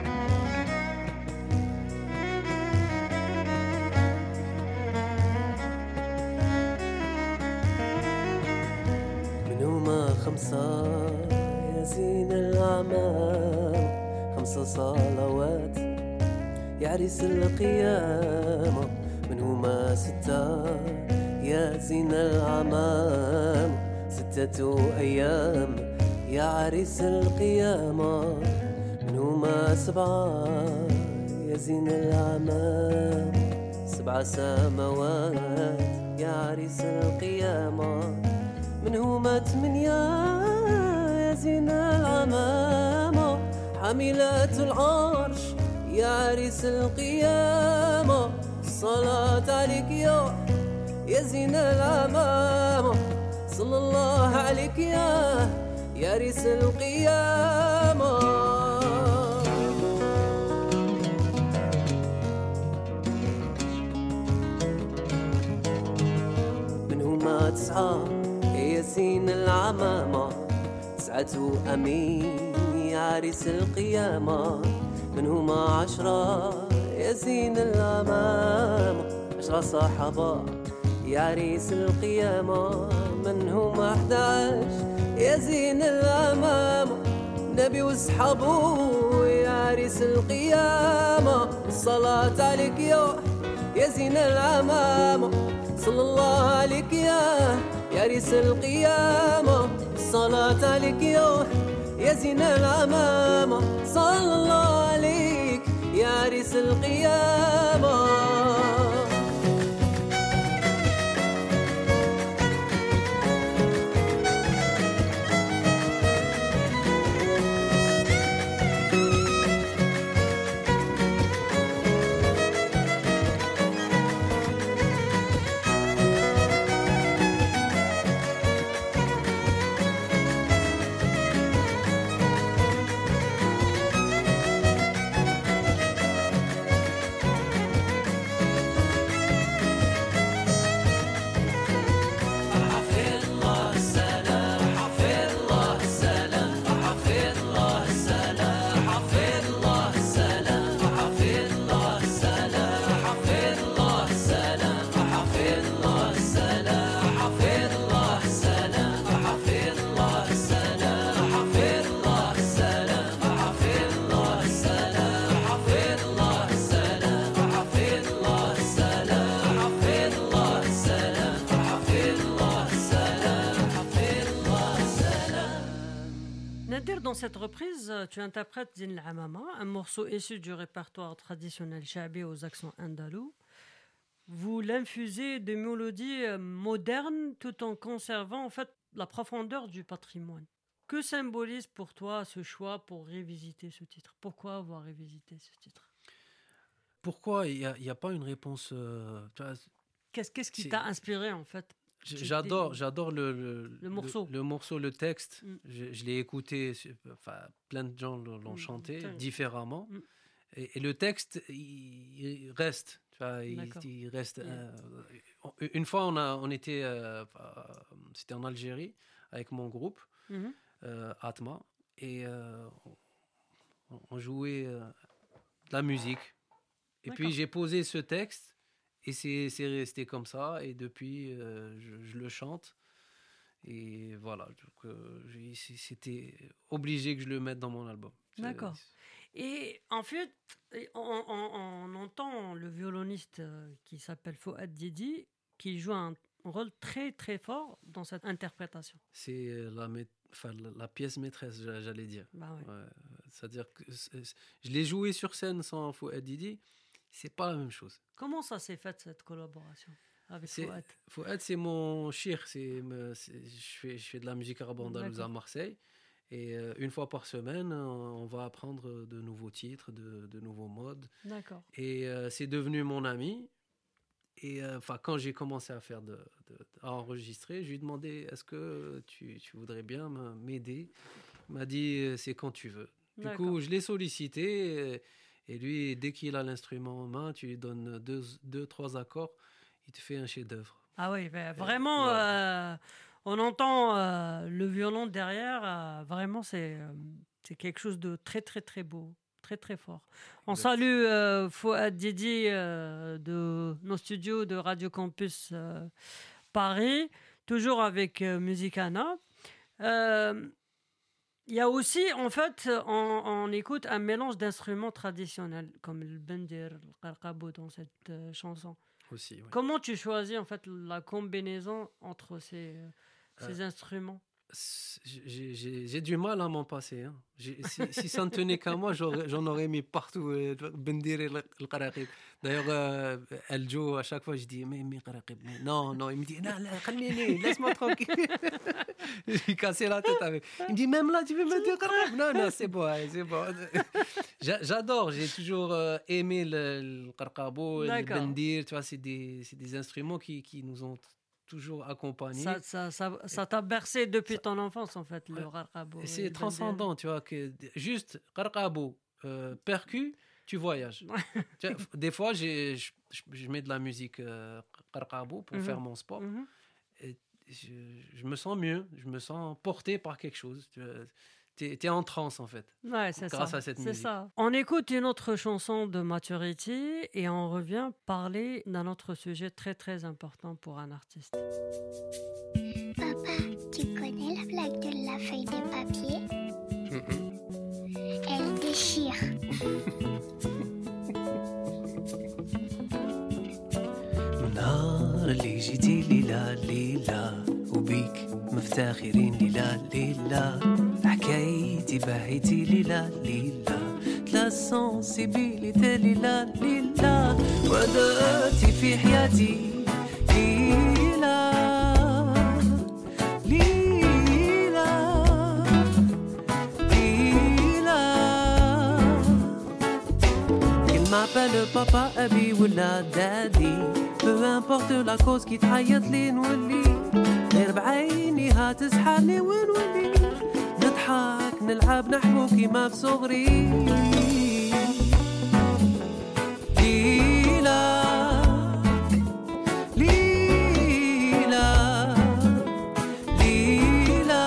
من هما خمسة يا زين الأعمام خمسة صلوات يا عريس القيامة من هما ستة يا زين الأعمام ست ستة أيام يا عريس القيامة من هما سبعة يا زين الأعمام سبع سماوات يا عريس القيامة من هما ثمانية يا زين العمامة حاملات العرش يا عريس القيامة الصلاة عليك يا يا زين العمامة صلى الله عليك يا يا عريس القيامة من هما تسعة يا زين العمامة تسعة أمين يا عريس القيامة من هما عشرة يا زين العمامة عشرة صحابة يا عريس القيامة من هما أحد عشر يا زين العمامة نبي وصحابه يا عريس القيامة الصلاة عليك يا يا زين العمامة صلى الله عليك يا يا عريس القيامة الصلاة عليك يا يا زين العمامة صلى الله عليك يا عريس القيامة Dans cette reprise, tu interprètes Zin al-Amama, un morceau issu du répertoire traditionnel chabi aux accents andalous. Vous l'infusez de mélodies modernes tout en conservant en fait la profondeur du patrimoine. Que symbolise pour toi ce choix pour révisiter ce titre ? Pourquoi avoir révisité ce titre ? Pourquoi il n'y a, a pas une réponse euh, tu vois, Qu'est-ce, qu'est-ce qui t'a inspiré en fait ? J'adore, j'adore le, le, le morceau, le, le, morceau, le texte. Mm. Je, je l'ai écouté, enfin, plein de gens l'ont mm. chanté mm. différemment. Mm. Et, et le texte, il, il reste. Tu vois, il, il reste. Yeah. Euh, une fois, on, a, on était, euh, c'était en Algérie avec mon groupe, mm-hmm. euh, Atma, et euh, on, on jouait euh, de la musique. Et D'accord. puis j'ai posé ce texte. Et c'est, c'est resté comme ça, et depuis, euh, je, je le chante. Et voilà, donc, euh, c'était obligé que je le mette dans mon album. D'accord. Et en fait, on, on, on entend le violoniste qui s'appelle Fouad Didi, qui joue un rôle très très fort dans cette interprétation. C'est la, enfin, la pièce maîtresse, j'allais dire. Bah ouais. Ouais, c'est-à-dire que je l'ai joué sur scène sans Fouad Didi. C'est pas la même chose. Comment ça s'est fait cette collaboration avec c'est, Fouad ? Fouad, c'est mon chir. C'est, c'est, je, fais, je fais de la musique arabe andalouse à Marseille. Et euh, une fois par semaine, on va apprendre de nouveaux titres, de, de nouveaux modes. D'accord. Et euh, c'est devenu mon ami. Et euh, quand j'ai commencé à faire de, de, à enregistrer, je lui ai demandé est-ce que tu, tu voudrais bien m'aider ? Il m'a dit c'est quand tu veux. D'accord. Du coup, je l'ai sollicité. Et, Et lui, dès qu'il a l'instrument en main, tu lui donnes deux, deux trois accords, il te fait un chef-d'œuvre. Ah oui, ben vraiment, euh, on entend euh, le violon derrière. Euh, vraiment, c'est, euh, c'est quelque chose de très, très, très beau, très, très fort. On exact. salue euh, Fouad Didi euh, de nos studios de Radio Campus euh, Paris, toujours avec euh, Musicana. Euh, Il y a aussi, en fait, on, on écoute un mélange d'instruments traditionnels, comme le bendir, le qarqabo dans cette euh, chanson. Aussi, oui. Comment tu choisis, en fait, la combinaison entre ces, ces euh, instruments? J'ai, j'ai, j'ai du mal à m'en passer. Hein. J'ai, si, si ça ne tenait qu'à moi, j'en aurais mis partout. Bendir et le qaraqib. D'ailleurs, euh, El Joe, à chaque fois, je dis mais, mais qaraqib. Mais non, non. Il me dit non, non, laisse-moi tranquille. J'ai cassé la tête avec. Il me dit même là, tu veux me dire qaraqib? Non, non, c'est bon, c'est bon. J'adore, j'ai toujours euh, aimé le, le qarqabo, le bendir. Tu vois, c'est des, c'est des instruments qui, qui nous ont toujours accompagné. Ça, ça, ça, ça t'a bercé depuis ça, ton enfance, en fait, le qarqabo. C'est transcendant, tu vois, que juste qarqabo, euh, percu, tu voyages. Tu vois, des fois, j'ai, je, je mets de la musique euh, qarqabo pour mm-hmm. faire mon sport. Mm-hmm. Et je, je me sens mieux, je me sens porté par quelque chose. Tu vois. T'es, t'es en transe, en fait, ouais, c'est grâce ça. à cette c'est musique. Ça. On écoute une autre chanson de Maturity et on revient parler d'un autre sujet très, très important pour un artiste. Papa, tu connais la blague de la feuille de papier? Mm-hmm. Elle déchire. نهار اللي جيتي ليلة ليلة وبيك مفتخرين ليلة ليلة حكايتي بهيتي ليلة ليلة لا سونسيبيليتي ليلة ليلة ودرتي في حياتي ليلة ليلة ليلة qu'il m'appelle papa أبي ولا دادي peu importe la cause qui تعيط لي نولي غير بعينيها تسحرني ونولي نضحك نلعب نحكو كيما في صغري ليلى ليلى ليلى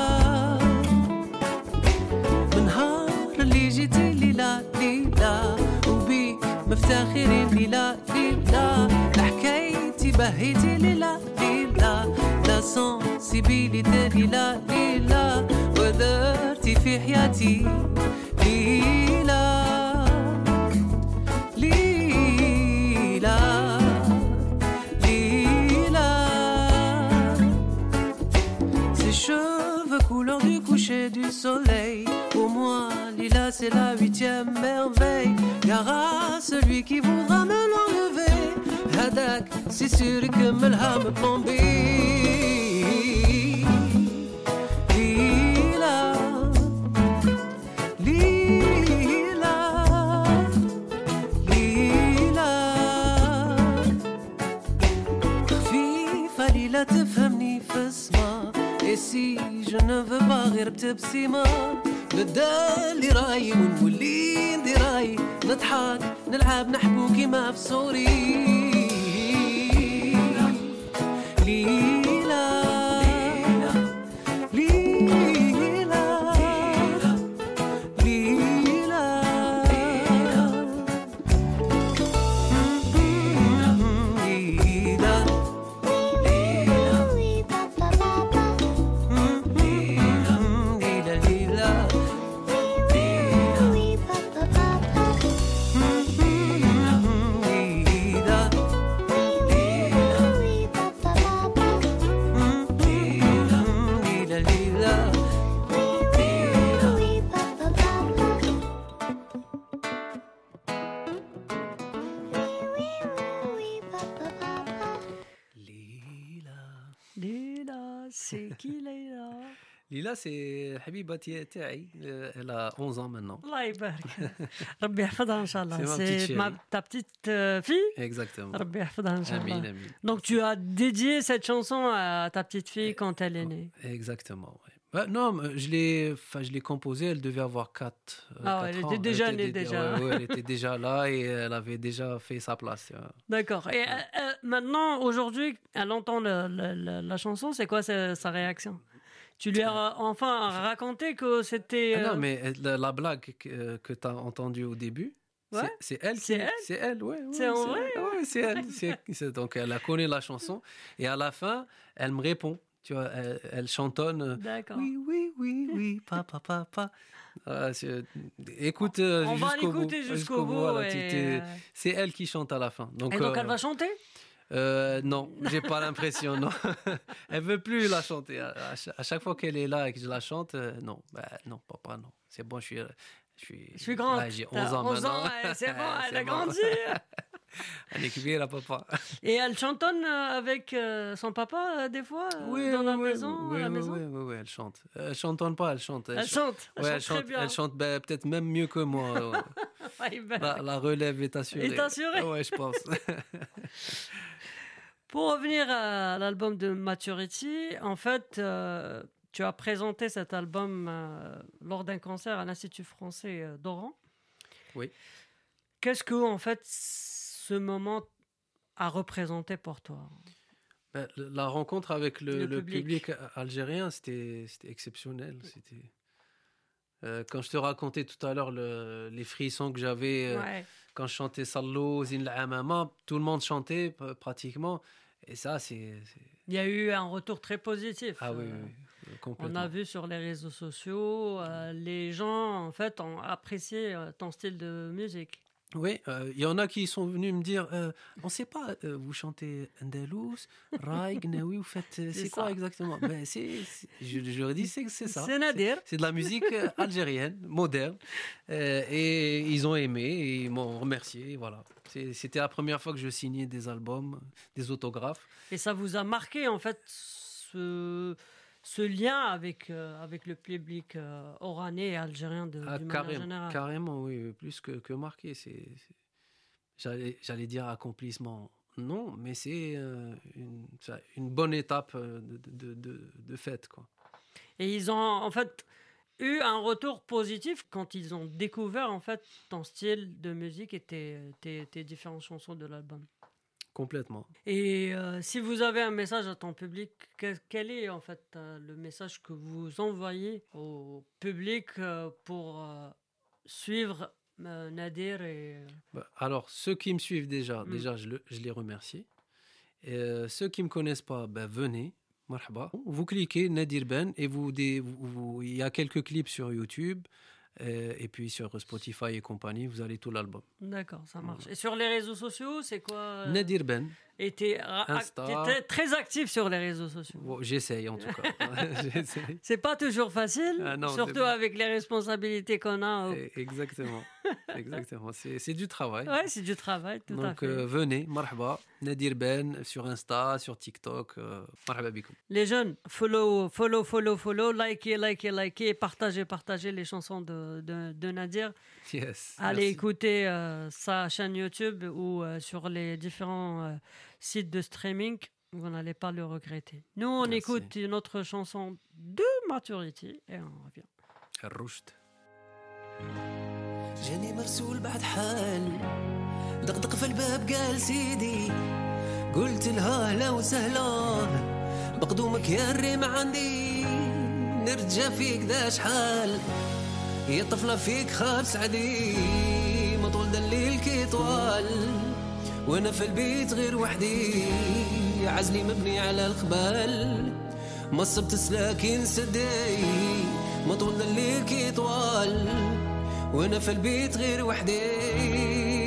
من نهار اللي جيتي ليلى ليلى وبيك مفتخرين ليلى ليلى لحكايتي بهيتي ليلى ليلى لا سونسيبيليتي ليلى ليلى ودرتي في حياتي ليلى ليلى ليلى Ses cheveux couleur du coucher du soleil. Pour moi, Lila c'est la huitième merveille. Gare à celui qui voudra me l'enlever. Hadak, c'est sûr que me l'a me plomber. تفهمني في اسمع et si je ne veux pas غير بتبسيمة ندالي راي ونولي ندي راي نضحك نلعب نحكو كيما في صوري ليلى Lila, c'est Habibati Taï. Elle a onze ans maintenant. Allah يبارك. ربي يحفظها إن شاء الله. C'est ma, ta petite euh, fille. Exactement. ربي يحفظها إن شاء الله. Amin, amin. Donc tu as dédié cette chanson à ta petite fille quand elle est née. Exactement. Ouais. Bah, non, je l'ai, enfin, je l'ai composée. Elle devait avoir quatre. Euh, ah, quatre elle ans. était déjà elle née était, déjà. Ouais, ouais, elle était déjà là et elle avait déjà fait sa place. D'accord. Et euh, euh, maintenant, aujourd'hui, elle entend le, le, le, la chanson. C'est quoi sa, sa réaction? Tu lui as enfin raconté que c'était... Ah non, mais la, la blague que, que tu as entendue au début, ouais. c'est, c'est elle. C'est qui, elle C'est elle, ouais. ouais c'est en c'est vrai elle, ouais, c'est elle. C'est, c'est, donc, elle a connu la chanson. Et à la fin, elle me répond. Tu vois, elle, elle chantonne. D'accord. Oui, oui, oui, oui, papa, papa. Ah, écoute euh, On jusqu'au va l'écouter bout, jusqu'au bout. voilà, et... tu, tu, c'est elle qui chante à la fin. Donc, et donc, euh, elle va chanter Euh, non, j'ai pas l'impression, non. Elle veut plus la chanter. À, à chaque fois qu'elle est là et que je la chante, euh, non, bah, non, papa, non. C'est bon, je suis, je suis, je suis grande. Ah, j'ai onze ans onze maintenant. ans, ouais, c'est bon, elle c'est a bon. grandi. Elle est cuillère, la papa. Et elle chantonne avec euh, son papa euh, des fois euh, Oui, dans oui, la oui, maison, oui, à la oui, maison. Oui, oui, oui, elle chante. Elle chantonne pas, elle chante. Elle chante. Elle Ouais, chante elle très chante, bien. elle chante bah, peut-être même mieux que moi. Ouais, ben, la, la relève est assurée. Est assurée. Ouais, je pense. Pour revenir à l'album de Maturity, en fait, euh, tu as présenté cet album euh, lors d'un concert à l'Institut français euh, d'Oran. Oui. Qu'est-ce que, en fait, ce moment a représenté pour toi? Ben, la rencontre avec le, Le le public. public algérien, c'était c'était exceptionnel. C'était euh, quand je te racontais tout à l'heure le- les frissons que j'avais euh, Ouais. quand je chantais Sallou, Zin L'Amama, tout le monde chantait p- pratiquement. Et ça, c'est... c'est- Il y a eu un retour très positif. Ah oui, Euh, oui, oui, On complètement. a vu sur les réseaux sociaux, euh, les gens, en fait, ont apprécié euh, ton style de musique. Oui, il y en a qui sont venus me dire euh, on ne sait pas, euh, vous chantez Andalous, Rai, Gnaoui, vous faites. euh, C'est C'est quoi ça. exactement ben, c'est, c'est- Je, je leur dis c'est, c'est ça. C'est Nadir. C'est de la musique euh, algérienne, moderne. Euh, et ils ont aimé et ils m'ont remercié. Voilà. C'est- c'était la première fois que je signais des albums, des autographes. Et ça vous a marqué, en fait, ce, ce lien avec, euh, avec le public euh, oranais et algérien de, Ah, d'une manière carrément, générale. carrément, oui, plus que, que marqué. C'est, c'est- J'allais, j'allais dire accomplissement. Non, mais c'est euh, une, ça- une bonne étape euh, de, de, de, de fête, quoi. Et ils ont, en fait, eu un retour positif quand ils ont découvert, en fait, ton style de musique et tes, tes, tes différentes chansons de l'album. Complètement. Et euh, si vous avez un message à ton public, que- quel est en fait euh, le message que vous envoyez au public euh, pour euh, suivre euh, Nadir et... euh, Bah, alors, ceux qui me suivent déjà, Mm. déjà je, le- je les remercie. Et, euh, ceux qui ne me connaissent pas, ben, venez. Marhaba. Vous cliquez Nadir Ben et vous, dé- vous- vous- il y a quelques clips sur YouTube euh, et puis sur Spotify et compagnie, vous avez tout l'album. D'accord, ça marche. Et sur les réseaux sociaux, c'est quoi euh, Nadir Ben, Et t'es ra- Insta. ac- t'es très actif sur les réseaux sociaux. bon, j'essaye en tout cas. J'essaye. C'est pas toujours facile, Ah non, surtout c'est- avec les responsabilités qu'on a. au- Eh, Exactement. Exactement. C'est, c'est du travail. Ouais, c'est du travail, tout à Donc fait. euh, venez, marhaba, Nadir Ben sur Insta, sur TikTok, euh, marhaba bikoum. Les jeunes, follow, follow, follow, follow, likez, likez, likez, partagez, partagez les chansons de, de, de Nadir. Yes. Allez merci. écouter euh, sa chaîne YouTube ou euh, sur les différents euh, sites de streaming. Vous n'allez pas le regretter. Nous, on Merci. écoute une autre chanson de Maturity et on revient. الرشد. جاني مرسول بعد حال دقدق في الباب قال سيدي قلت لها اهلا وسهلا بقدومك يا الريم عندي نرجع فيك ذا شحال يا طفلة فيك خاب سعدي مطول دا الليل كي طوال وانا في البيت غير وحدي عزلي مبني على الخبال ما صبت سلاكين سدي مطول دا الليل كي طوال وانا في البيت غير وحدي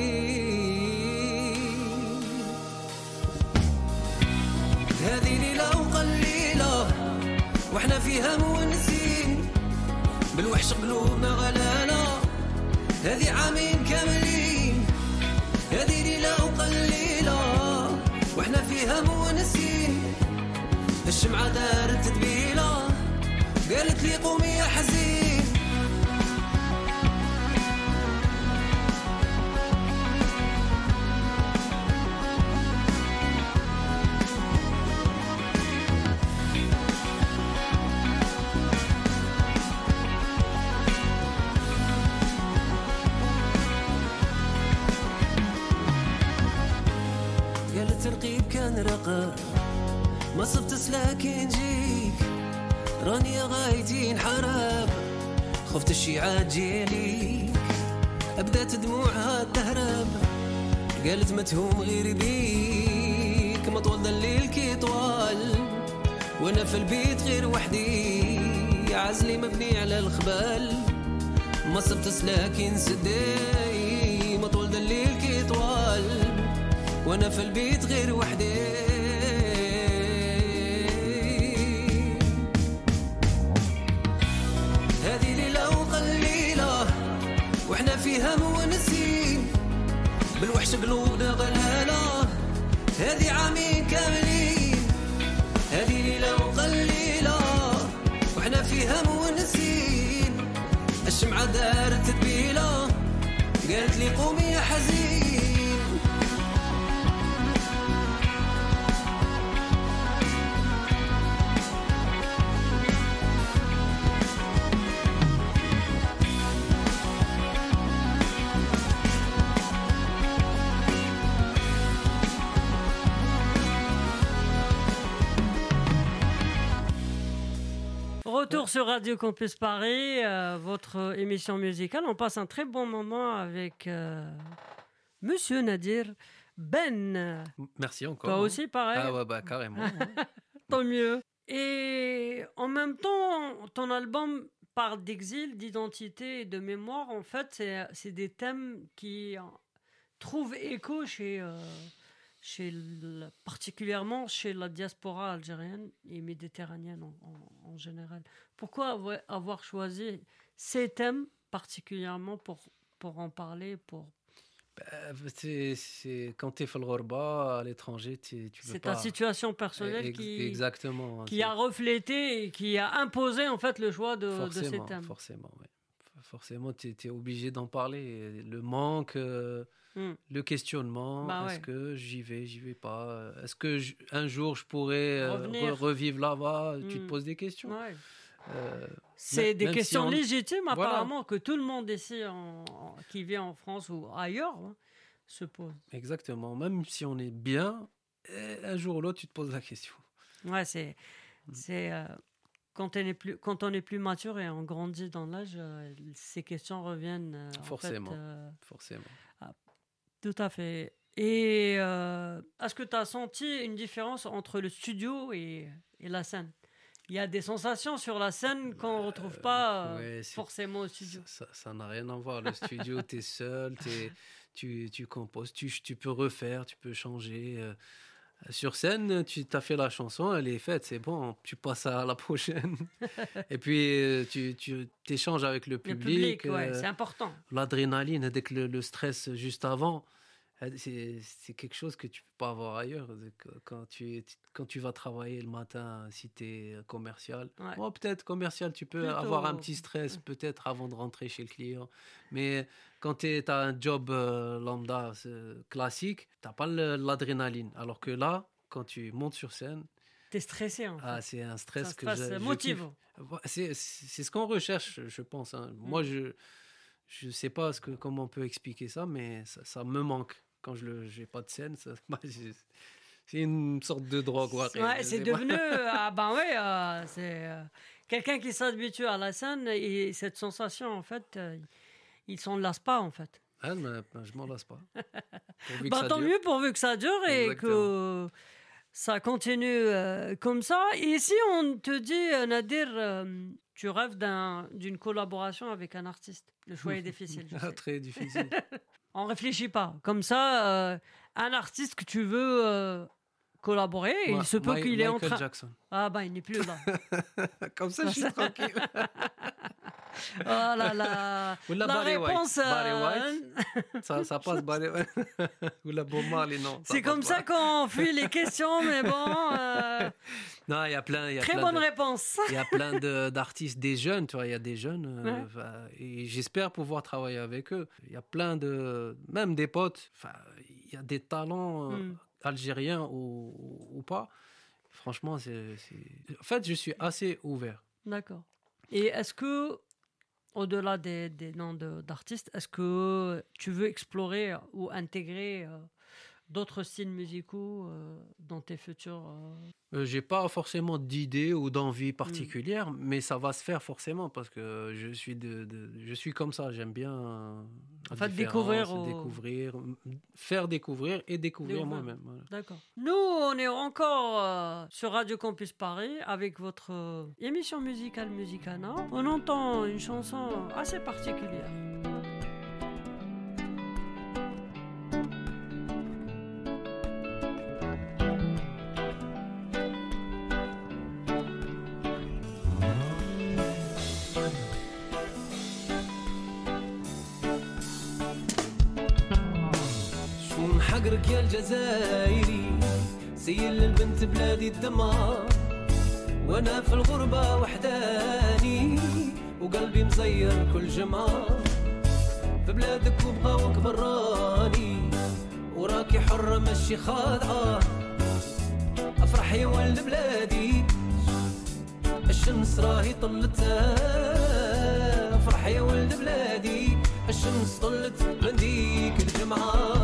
هذه ليلة وقليلة واحنا فيها مونسين بالوحش قلوبنا غلالة هذه عامين كاملين هذه ليلة وقليلة واحنا فيها مونسين الشمعة دارت تدبيلة قالت لي قومي يا حزين قالت الرقيب كان رقا ما صفت سلاكين جيك راني يا غايتي انحراب خفت الشيعة تجيليك بدات دموعها تهرب قالت متهوم غير بيك مطول ذا الليل كي طوال وانا في البيت غير وحدي عزلي مبني على الخبال ما صبت سلاكين سدي مطول ذا الليل كي طوال وانا في البيت غير وحدي. هذه ليلة وقليلة واحنا فيها مونسين، بالوحش قلوبنا غلالة هذه عامين كاملين. هذه ليلة وقليلة واحنا فيها مونسين، الشمعة دارت تدبيلة قالت لي قومي يا حزين. Retour sur Radio Campus Paris, euh, votre émission musicale. On passe un très bon moment avec euh, Monsieur Nadir Ben. Merci encore. Toi hein. aussi, pareil. Ah ouais, bah carrément. Tant mieux. Et en même temps, ton album parle d'exil, d'identité et de mémoire. En fait, c'est, c'est des thèmes qui euh, trouvent écho chez... Euh, Chez le, particulièrement chez la diaspora algérienne et méditerranéenne en, en, en général. Pourquoi avoir, avoir choisi ces thèmes particulièrement pour, pour en parler pour... Bah, c'est, c'est, quand tu es à l'étranger, tu, tu peux c'est pas... ta situation personnelle Ex- qui, exactement, qui c'est... a reflété et qui a imposé en fait, le choix de, de ces thèmes. Forcément, oui. Forcément, tu es obligé d'en parler. Le manque... Euh... Hmm. Le questionnement, bah est-ce ouais. que j'y vais, j'y vais pas, est-ce que je, un jour je pourrais euh, re- revivre là-bas, hmm. tu te poses des questions. Ouais. Euh, c'est m- des questions si on... légitimes voilà. apparemment que tout le monde ici en, en, qui vit en France ou ailleurs hein, se pose. Exactement, même si on est bien, un jour ou l'autre tu te poses la question. Ouais, c'est, hmm. c'est euh, quand on est plus quand on est plus mature et on grandit dans l'âge, euh, ces questions reviennent. Euh, forcément, en fait, euh, forcément. Ah, tout à fait. Et euh, est-ce que tu as senti une différence entre le studio et, et la scène? Il y a des sensations sur la scène qu'on ne retrouve pas euh, ouais, forcément au studio. Ça, ça, ça n'a rien à voir. Le studio, tu es seul, t'es, tu, tu composes, tu, tu peux refaire, tu peux changer. Euh, sur scène, tu as fait la chanson, elle est faite, c'est bon, tu passes à la prochaine. Et puis, tu, tu échanges avec le public. Le public, ouais, euh, c'est important. L'adrénaline, dès que le, le stress juste avant, c'est, c'est quelque chose que tu ne peux pas avoir ailleurs. Quand tu, quand tu vas travailler le matin, si tu es commercial, ouais. bon, peut-être commercial, tu peux Plutôt... avoir un petit stress, peut-être avant de rentrer chez le client. Mais quand tu as un job euh, lambda classique, tu n'as pas le, l'adrénaline. Alors que là, quand tu montes sur scène, tu es stressé. En fait. Ah, c'est un stress, c'est un stress que je, motivant. Je c'est, c'est, c'est ce qu'on recherche, je pense. Hein. Mm. Moi, je ne sais pas ce que, comment on peut expliquer ça, mais ça, ça me manque. Quand je n'ai pas de scène, ça, bah, c'est une sorte de drogue. Ouais, ouais c'est devenu... ah ben ouais, euh, c'est euh, quelqu'un qui s'habitue à la scène et cette sensation, en fait, euh, il ne s'en lasse pas, en fait. Ah, mais, je ne m'en lasse pas. Bah, tant dure. mieux pourvu que ça dure et Exactement. que ça continue euh, comme ça. Et si on te dit, Nadir, euh, tu rêves d'un, d'une collaboration avec un artiste, le choix est difficile. Je ah, sais. Très difficile. On réfléchit pas. Comme ça, euh, un artiste que tu veux euh, collaborer, Ma- il se peut My- qu'il Michael est en train... Jackson. Ah ben, il n'est plus là. Comme ça, je suis tranquille. Oh là là. Ou la, la Barry réponse... White. Barry White. ça, ça passe, Barry White. Ou la Bob Marley, non. C'est comme ça qu'on fuit les questions, mais bon... Euh... Non, il y a plein... Y a Très plein bonne de, réponse. Il y a plein de, d'artistes, des jeunes, tu vois, il y a des jeunes. Euh, ouais. Et j'espère pouvoir travailler avec eux. Il y a plein de... Même des potes. Il y a des talents euh, mm. algériens ou, ou, ou pas. Franchement, c'est, c'est... En fait, je suis assez ouvert. D'accord. Et est-ce que... Au-delà des, des noms de, d'artistes, est-ce que tu veux explorer ou intégrer euh, d'autres styles musicaux euh, dans tes futurs euh... euh, J'ai pas forcément d'idée ou d'envie particulière, mmh. mais ça va se faire forcément parce que je suis de, de je suis comme ça. J'aime bien euh, en fait, découvrir, au... découvrir, faire découvrir et découvrir Découvrir. moi-même. Voilà. D'accord. Nous, on est encore euh, sur Radio Campus Paris avec votre euh, émission musicale Musicana. On entend une chanson assez particulière. فقرك يا الجزائري سيل البنت بلادي الدمار وانا في الغربة وحداني وقلبي مزير كل جمعة في بلادك وبغاوك براني وراكي حرة ماشي خاضعة افرح يا ولد بلادي الشمس راهي طلتها افرح يا ولد بلادي الشمس طلت من ديك الجمعة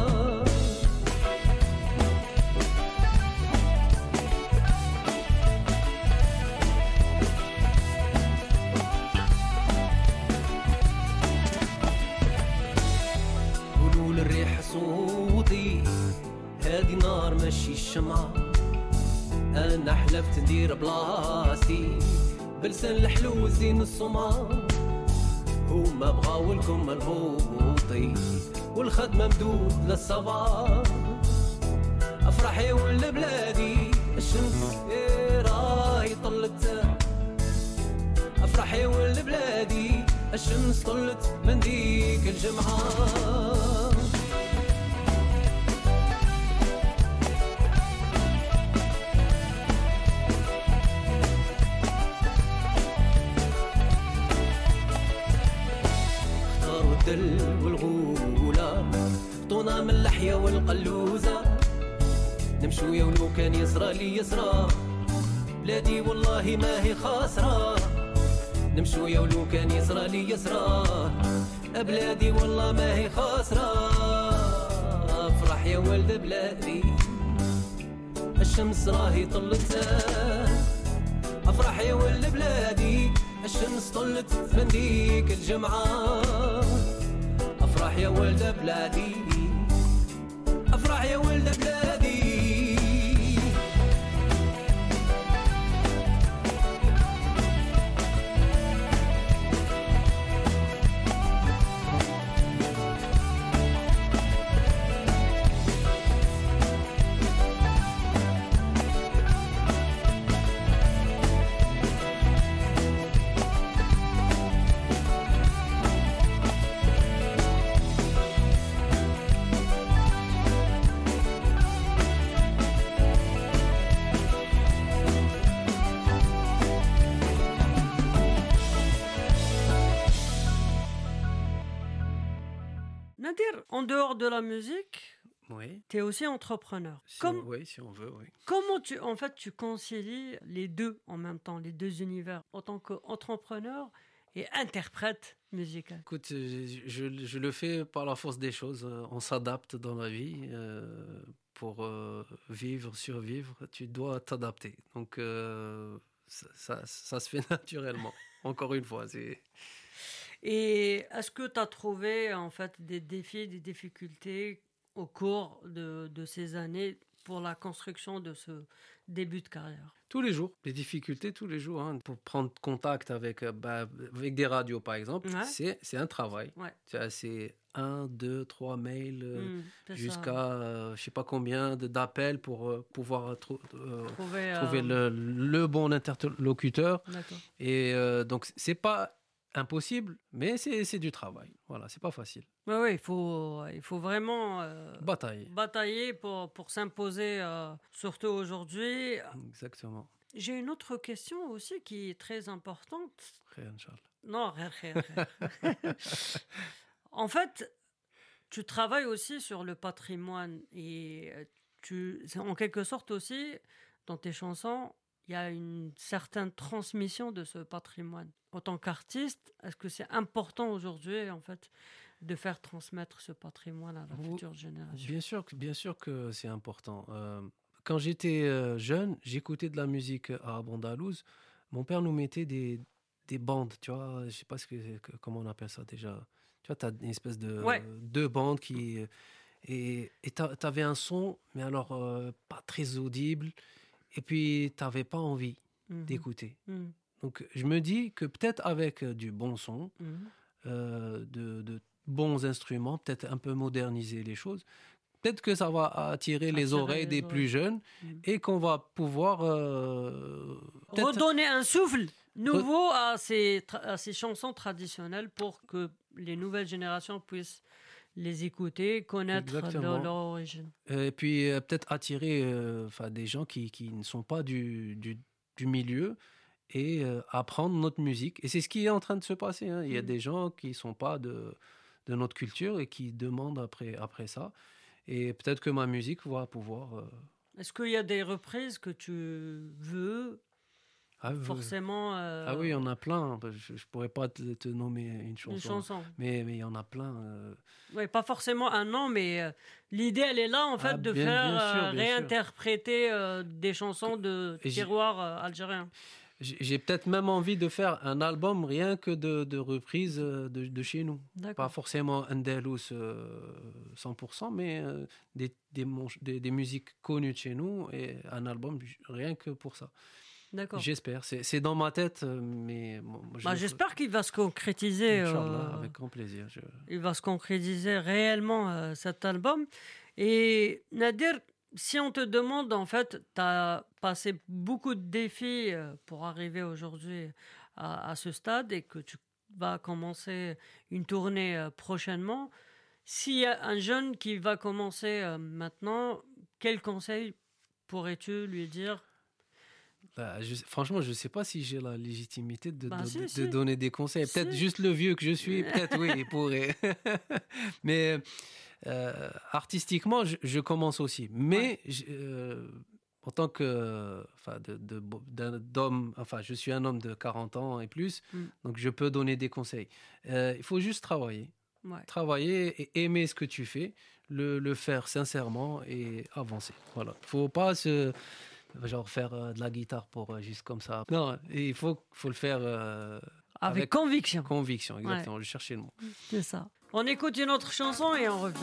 قولوا للريح صوتي هادي نار ماشي الشمعة انا حلفت ندير بلاصتي بلسان الحلو زين السمعة هما بغاو لكم الهبوطي والخدمة مدود للصباح افرح يا ولد بلادي الشمس راهي طلت افرح يا ولد بلادي الشمس طلت من ديك الجمعة الدل والغولة طونا من اللحية والقلوزة نمشو يا ولو كان يسرى لي يسرى بلادي والله ما هي خاسرة نمشو يا ولو كان يسرى لي يسرى بلادي والله ما هي خاسرة افرح يا ولد بلادي الشمس راهي طلتها افرح يا ولد بلادي الشمس طلت من ديك الجمعة افرح يا ولد بلادي افرح يا ولد بلادي Nadir, en dehors de la musique, Oui. tu es aussi entrepreneur. Si Comme- on, oui, si on veut, oui. Comment tu, en fait, tu concilies les deux en même temps, les deux univers, en tant qu'entrepreneur et interprète musical? Écoute, euh, je, je le fais par la force des choses. Euh, On s'adapte dans la vie. euh, pour euh, vivre, survivre, tu dois t'adapter. Donc, euh, ça, ça, ça se fait naturellement. Encore une fois, c'est... Et est-ce que tu as trouvé en fait des défis, des difficultés au cours de, de ces années pour la construction de ce début de carrière? Tous les jours, des difficultés tous les jours. Hein. Pour prendre contact avec, euh, bah, avec des radios, par exemple, Ouais. c'est, c'est un travail. Ouais. Tu vois, c'est un, deux, trois mails euh, Hmm, c'est ça. jusqu'à euh, je sais pas combien de, d'appels pour euh, pouvoir trou- euh, Trouver, trouver euh, le, le bon interlocuteur. D'accord. Et euh, donc, c'est pas impossible, mais c'est, c'est du travail. Voilà, c'est pas facile. Oui, ouais, il faut, il faut vraiment euh, Bataille. batailler pour, pour s'imposer, euh, surtout aujourd'hui. Exactement. J'ai une autre question aussi qui est très importante. Rien, Inch'Allah. Non, rien, rien, rien. En fait, tu travailles aussi sur le patrimoine et euh, tu, c'est en quelque sorte aussi, dans tes chansons, il y a une certaine transmission de ce patrimoine. En tant qu'artiste, est-ce que c'est important aujourd'hui, en fait, de faire transmettre ce patrimoine à la Ou- future génération? Bien sûr, que- bien sûr que c'est important. Euh, quand j'étais euh, jeune, j'écoutais de la musique arabe andalouse. Mon père nous mettait des, des bandes, tu vois. Je sais pas ce que, que- comment on appelle ça déjà. Tu vois, tu as une espèce de Ouais. deux bandes qui et et tu avais un son, mais alors euh, pas très audible. Et puis tu n'avais pas envie Mhm. d'écouter. Mhm. Donc je me dis que peut-être avec euh, du bon son, Mhm. euh, de, de bons instruments, peut-être un peu moderniser les choses. Peut-être que ça va attirer les Attirer oreilles les des oreilles. plus jeunes Mhm. et qu'on va pouvoir euh, peut-être- Redonner un souffle nouveau à ces, tra- à ces chansons traditionnelles pour que les nouvelles générations puissent les écouter, connaître Exactement. leur, leur origine. Et puis euh, peut-être attirer euh, enfin, des gens qui, qui ne sont pas du, du, du milieu et euh, apprendre notre musique. Et c'est ce qui est en train de se passer. Hein. Il y a Mm. des gens qui ne sont pas de, de notre culture et qui demandent après, après ça. Et peut-être que ma musique va pouvoir... euh, Est-ce qu'il y a des reprises que tu veux ah, euh, forcément euh, ah oui, il y en a plein. Je ne pourrais pas te, te nommer une chanson. une chanson? Mais mais il y en a plein. euh. Oui, pas forcément un nom, mais euh, l'idée, elle est là, en fait, Ah, de bien- faire bien sûr, euh, bien sûr. réinterpréter euh, des chansons de Et j'ai- terroir euh, algérien. J'ai j'ai peut-être même envie de faire un album rien que de, de reprises euh, de, de chez nous. Pas D'accord. forcément Andalous euh, cent pour cent, mais euh, des, des, manches- des, des musiques connues de chez nous et un album rien que pour ça. D'accord. J'espère. C'est c'est dans ma tête, euh, mais... bon, je Bah, le- J'espère qu'il va se concrétiser. Inch'Allah, euh, avec grand plaisir. je- il va se concrétiser réellement euh, cet album. Et Nadir, si on te demande, en fait, tu as passé beaucoup de défis euh, pour arriver aujourd'hui à, à ce stade et que tu vas commencer une tournée euh, prochainement. S'il y a un jeune qui va commencer euh, maintenant, quel conseil pourrais-tu lui dire? Bah, je- franchement, je ne sais pas si j'ai la légitimité de, Bah, de- si, de- si. de donner des conseils. Peut-être Si. juste le vieux que je suis, peut-être oui, il pourrait. Mais euh, artistiquement, je, je commence aussi. Mais je- euh, en tant que, enfin, de, de- d'un- d'homme, enfin, je suis un homme de quarante ans et plus, Mm. donc je peux donner des conseils. Euh, il faut juste travailler. Ouais. Travailler et aimer ce que tu fais, le, le faire sincèrement et avancer. Voilà. Il ne faut pas se... Genre faire euh, de la guitare pour euh, juste comme ça. Non, il faut, faut le faire euh, Avec, avec conviction, conviction, exactement. Je cherchais le mot. c'est ça. On écoute une autre chanson et on revient.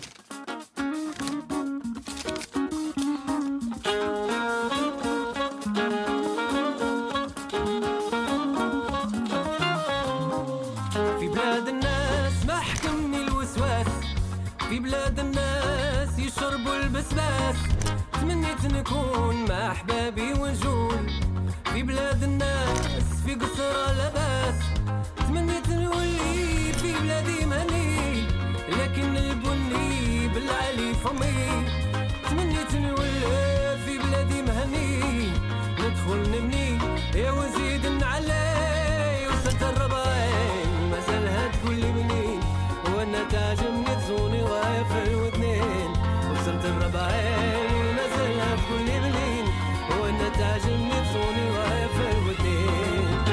في بلاد الناس ما حكمني الوسواس، في بلاد الناس يشربوا البسباس، تمنيت نكون مع احبابي ونجول، في بلاد الناس في قصر لباس، تمنيت نولي في بلادي مهني، لكن البني بالعلي فمي، تمنيت نولي في بلادي مهني، ندخل نبني يا وزيد نعلي، وصلت الرباين مازالها تقول لي منين، وانا تعجبني تزوني غاية في الودنين، وصلت الرباين مازالها تقول لي منين، وانا تعجبني تزوني غاية في الودنين.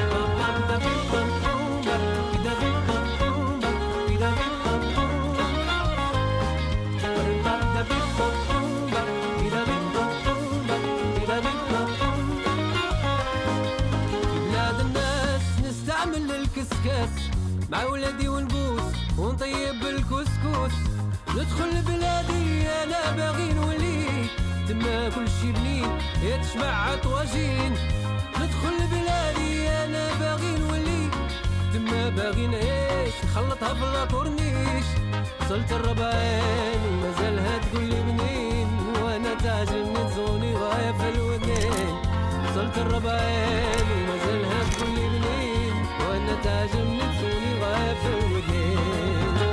الكسكاس مع ولادي ونبوس ونطيب الكسكس، ندخل بلادي انا باغي نولي تما كل شي بنين يتشبع عطواجين، ندخل بلادي انا باغي نولي تما باغي نعيش نخلطها بلا كورنيش، وصلت الربعين ومازالها تقولي بنين، وانا تعجبني تزوني غاية في الودنين، وصلت الربعين ومازالها تقولي بنين، وانا تعجبني تزوني غاية في الودنين.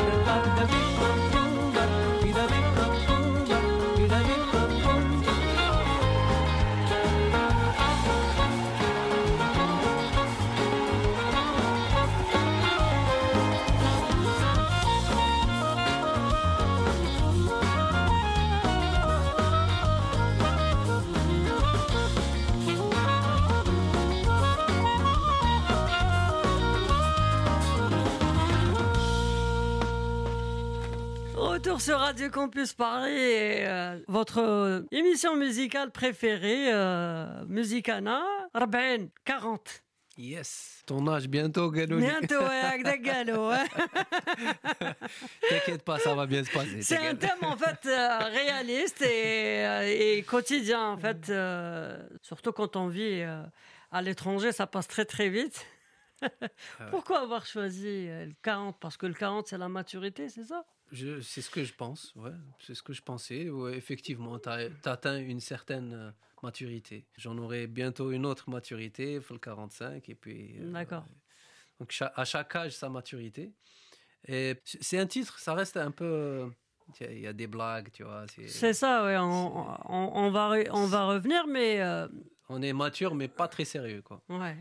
Retour sur Radio Campus Paris et euh, votre euh, émission musicale préférée, euh, Musicana, Arbaen, quarante. Yes, ton âge bientôt, Galouni. Bientôt, ouais, avec des galops. Hein. T'inquiète pas, ça va bien se passer. C'est un t'inquiète. thème en fait euh, réaliste et, euh, et quotidien en fait, euh, surtout quand on vit euh, à l'étranger, ça passe très très vite. Pourquoi avoir choisi euh, le quarante? Parce que le quarante c'est la maturité, c'est ça? Je, c'est ce que je pense, ouais. C'est ce que je pensais. Ouais, effectivement, tu as atteint une certaine euh, maturité. J'en aurai bientôt une autre maturité, il faut le quarante-cinq. Et puis, euh, D'accord. donc, cha- à chaque âge, sa maturité. Et c'est un titre, ça reste un peu... Il y a des blagues, tu vois. C'est, c'est ça, oui. On, on, on, va, re, on va revenir, mais... Euh... On est mature, mais pas très sérieux, quoi. Ouais.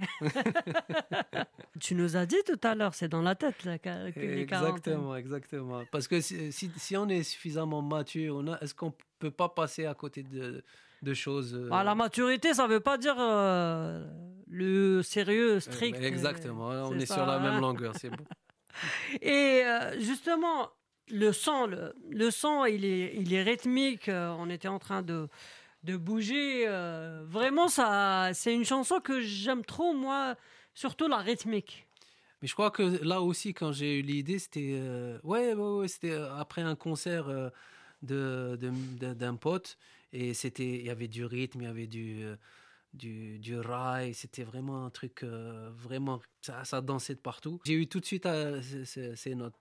Tu nous as dit tout à l'heure, c'est dans la tête, là, les Exactement, exactement. Parce que si, si, si on est suffisamment mature, on a, est-ce qu'on peut pas passer à côté de, de choses... Euh... Ah, la maturité, ça veut pas dire euh, le sérieux, strict. Euh, exactement, euh, on est ça, sur la hein. même longueur, c'est bon. Et euh, justement, le son, le, le son, il est, il est rythmique. Euh, on était en train de... de bouger, euh, vraiment ça, c'est une chanson que j'aime trop moi, surtout la rythmique. Mais je crois que là aussi quand j'ai eu l'idée, c'était euh, ouais, ouais, ouais, c'était après un concert euh, de, de, de d'un pote et c'était, il y avait du rythme, il y avait du euh, du, du rail, c'était vraiment un truc euh, vraiment ça, ça dansait de partout. J'ai eu tout de suite euh, ces, ces notes.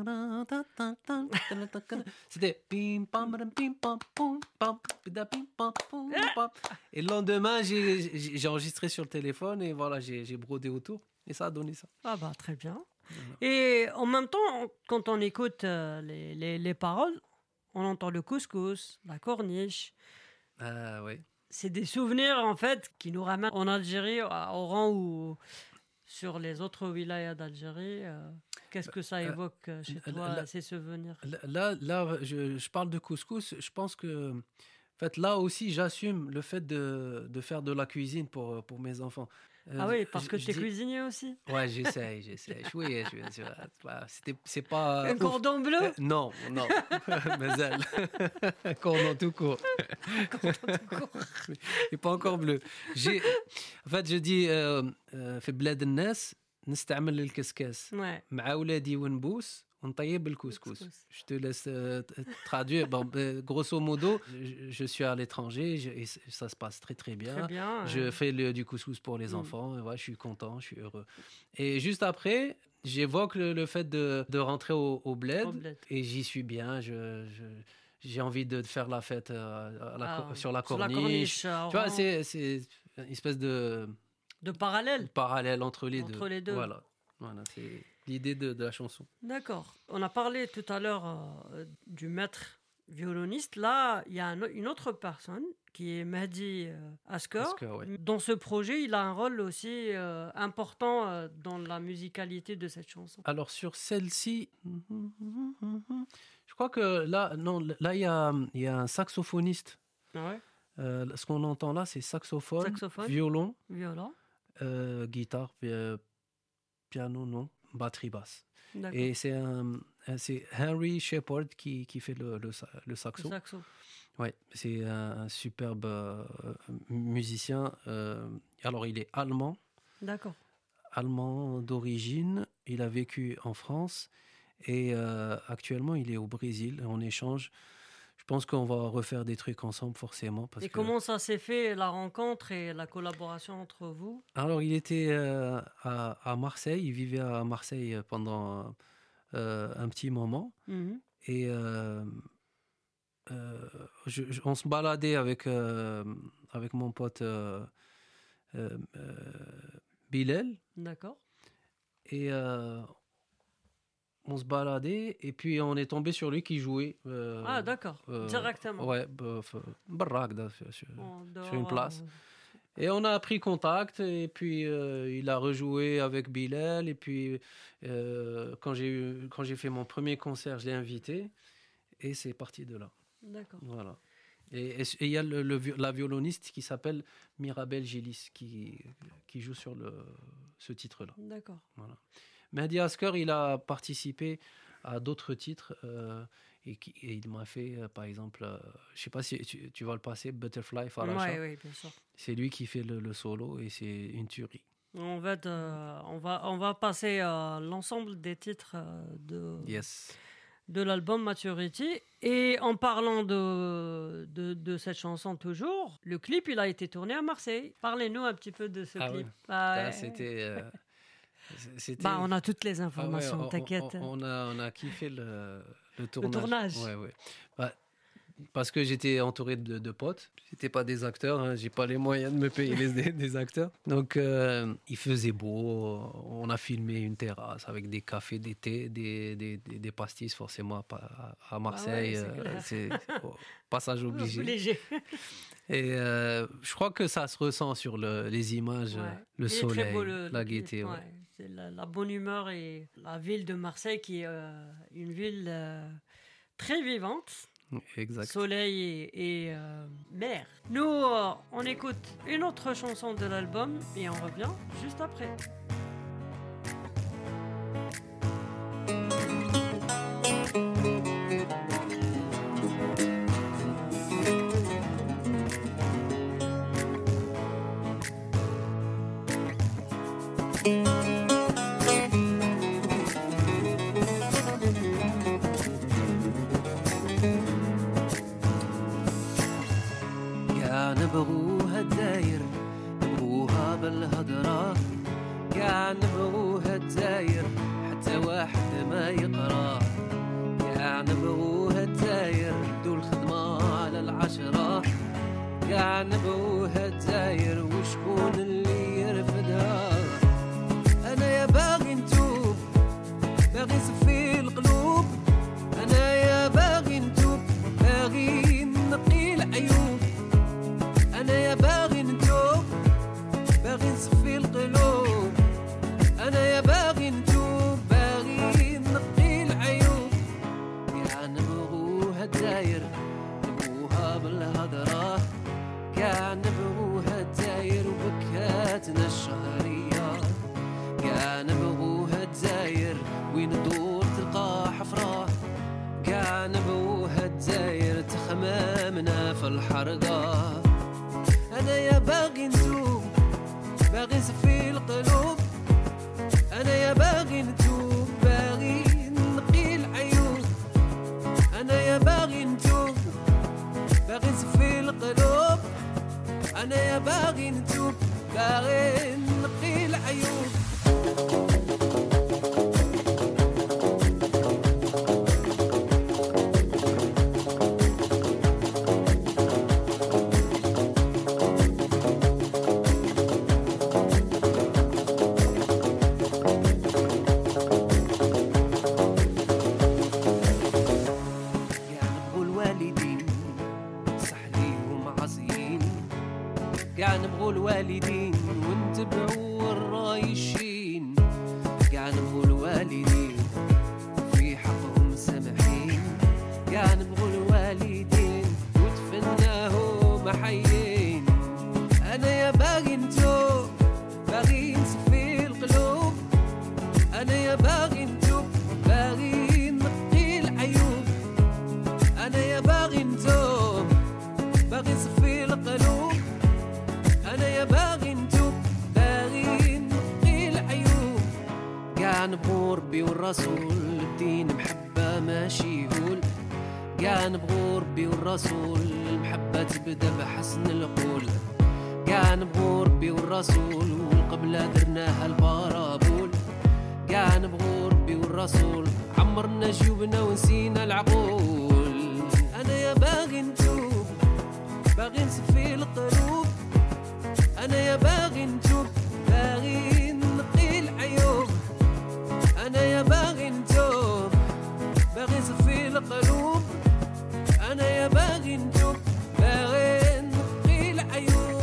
C'était pim pam pim pam pum pam pim pam pum pam. Et le lendemain, j'ai, j'ai, j'ai enregistré sur le téléphone et voilà, j'ai, j'ai brodé autour et ça a donné ça. Ah bah très bien. Voilà. Et en même temps, quand on écoute euh, les, les, les paroles, on entend le couscous, la corniche. Ah oui. C'est des souvenirs, en fait, qui nous ramènent en Algérie, au rang ou sur les autres wilayas d'Algérie. Euh, qu'est-ce que ça évoque euh, chez toi, là, ces souvenirs? Là, là je, je parle de couscous. Je pense que, en fait, là aussi, j'assume le fait de, de faire de la cuisine pour, pour mes enfants. Euh, ah oui, parce que tu es dis... cuisinier aussi. Ouais, j'essaye, j'essaye. Oui, je, je, je, c'était, c'est pas... Un cordon bleu euh, Non, non. Mais elle. Un cordon tout court. Un cordon tout court. Il n'est pas encore bleu. J'ai... En fait, je dis, في بلاد الناس نستعمل الكسكاس. Ouais. مع أولادي ونبوس ونطيب بالcouscous. Je te laisse euh, traduire. Bon, euh, grosso modo, je, je suis à l'étranger je, et ça se passe très très bien. Très bien je ouais. fais le, du couscous pour les mmh. enfants. Et voilà, je suis content, je suis heureux. Et juste après, j'évoque le, le fait de, de rentrer au, au, bled, au bled et j'y suis bien. Je, je, j'ai envie de faire la fête à la, ah, sur la sur corniche. La corniche tu vois, c'est, c'est une espèce de... De parallèle. Parallèle entre les entre deux. les deux. Voilà, voilà c'est... l'idée de, de la chanson. D'accord. On a parlé tout à l'heure euh, du maître violoniste. Là, il y a un, une autre personne qui est Mehdi euh, Asker. Asker ouais. Dans ce projet, il a un rôle aussi euh, important euh, dans la musicalité de cette chanson. Alors, sur celle-ci, je crois que là, non, là il y a, il y a un saxophoniste. Ah ouais. Euh, ce qu'on entend là, c'est saxophone, saxophone violon, violon. Euh, guitare, euh, piano, non. Batterie basse. D'accord. Et c'est, un, c'est Henry Shepard qui, qui fait le, le, le saxo. Le saxo. Ouais, c'est un, un superbe euh, musicien. Euh, alors, il est allemand. D'accord. Allemand d'origine. Il a vécu en France et euh, actuellement, il est au Brésil en échange. Je pense qu'on va refaire des trucs ensemble forcément. Parce et que... comment ça s'est fait, la rencontre et la collaboration entre vous? Alors, il était euh, à, à Marseille. Il vivait à Marseille pendant euh, un petit moment. Mm-hmm. Et euh, euh, je, je, on se baladait avec, euh, avec mon pote euh, euh, Bilal. D'accord. Et... Euh, on se baladait et puis on est tombé sur lui qui jouait. Euh, ah d'accord, euh, directement. Ouais, barraque sur, sur, dehors, sur une place. Euh... Et on a pris contact et puis euh, il a rejoué avec Bilal et puis euh, quand j'ai eu, quand j'ai fait mon premier concert, je l'ai invité et c'est parti de là. D'accord. Voilà. Et il y a le, le, la violoniste qui s'appelle Mirabel Gélis qui, qui joue sur le, ce titre-là. D'accord. Voilà. Mehdi Asker, il a participé à d'autres titres euh, et, qui, et il m'a fait, euh, par exemple, euh, je ne sais pas si tu, tu vas le passer, Butterfly Faracha. Oui, oui, bien sûr. C'est lui qui fait le, le solo et c'est une tuerie. En fait, euh, on, va, on va passer à l'ensemble des titres euh, de, yes. de l'album Maturity. Et en parlant de, de, de cette chanson toujours, le clip, il a été tourné à Marseille. Parlez-nous un petit peu de ce ah clip. Ouais. Ah, ouais. C'était... Euh... C'était... Bah, on a toutes les informations, ah ouais, on, t'inquiète. On, on, a, on a kiffé le, le tournage. Le tournage. Ouais, ouais. Bah, parce que j'étais entouré de, de potes. C'était pas des acteurs, hein, j'ai pas les moyens de me payer les, des, des acteurs. Donc euh, il faisait beau, on a filmé une terrasse avec des cafés, des thés, des, des, des, des pastis forcément à, à Marseille. Ah ouais, c'est, euh, c'est oh, passage obligé. Obligé. Et euh, je crois que ça se ressent sur le, les images, Ouais. le Il est soleil, très beau, le- la le- gaieté. ouais, Ouais. c'est la, la bonne humeur et la ville de Marseille qui est euh, une ville euh, très vivante. Exact. Soleil et, et, euh, mer. Nous, euh, on écoute une autre chanson de l'album et on revient juste après. يا نبغوها الداير نبغوها بالهضرة يا نبغوها الداير حتى واحد ما يقرا يا نبغوها الداير ردوا الخدمة على العشرة يا نبغوها الداير وشكون اللي يرفدها أنا يا باغي نتوب باغي نصفي القلوب أنا يا باغي نتوب باغي نقي العيوب أنا يا باغي نتوب باغي نصفي القلوب أنا يا باغي نتوب باغي نقي العيوب يا نبغوها الداير نبغوها بالهضرة يا نبغوها الداير وبكاتنا الشهرية يا نبغوها الداير وين تدور تلقى حفرة يا نبغوها الداير تخمامنا في الحرقة أنا يا باغي نتوب باغي نصفي القلوب أنا يا باغي نتوب باغي نقي العيوب أنا يا باغي نتوب باغي نصفي القلوب أنا يا باغي نتوب باغي نقي العيوب يا نبغوا الوالدين صح ليهم عصيين يا نبغوا الوالدين ونتبعوا الرايشين يا نبغوا الوالدين في حقهم سامحين يا نبغوا الوالدين وتفناهم حيين أنا يا باغي نتوب باغي نصفي القلوب أنا يا باغي نتوب باغي نقي العيوب أنا يا باغي نتوب باغي نصفي القلوب أنا يا باغي نتوب باغي نقي العيوب كاع نبغو ربي والرسول الدين محبة ماشي هول كاع نبغو ربي والرسول المحبة تبدا بحسن القول كاع نبغو ربي والرسول والقبلة درناها البارابول كاع نبغو ربي والرسول عمرنا جيوبنا ونسينا العقول أنا يا باغي نتوب باغي نصفي القلوب أنا يا باغي نتوب باغي نقي العيوب أنا يا باغي نتوب باغي نصفي القلوب أنا يا باغي نتوب باغي نقي العيوب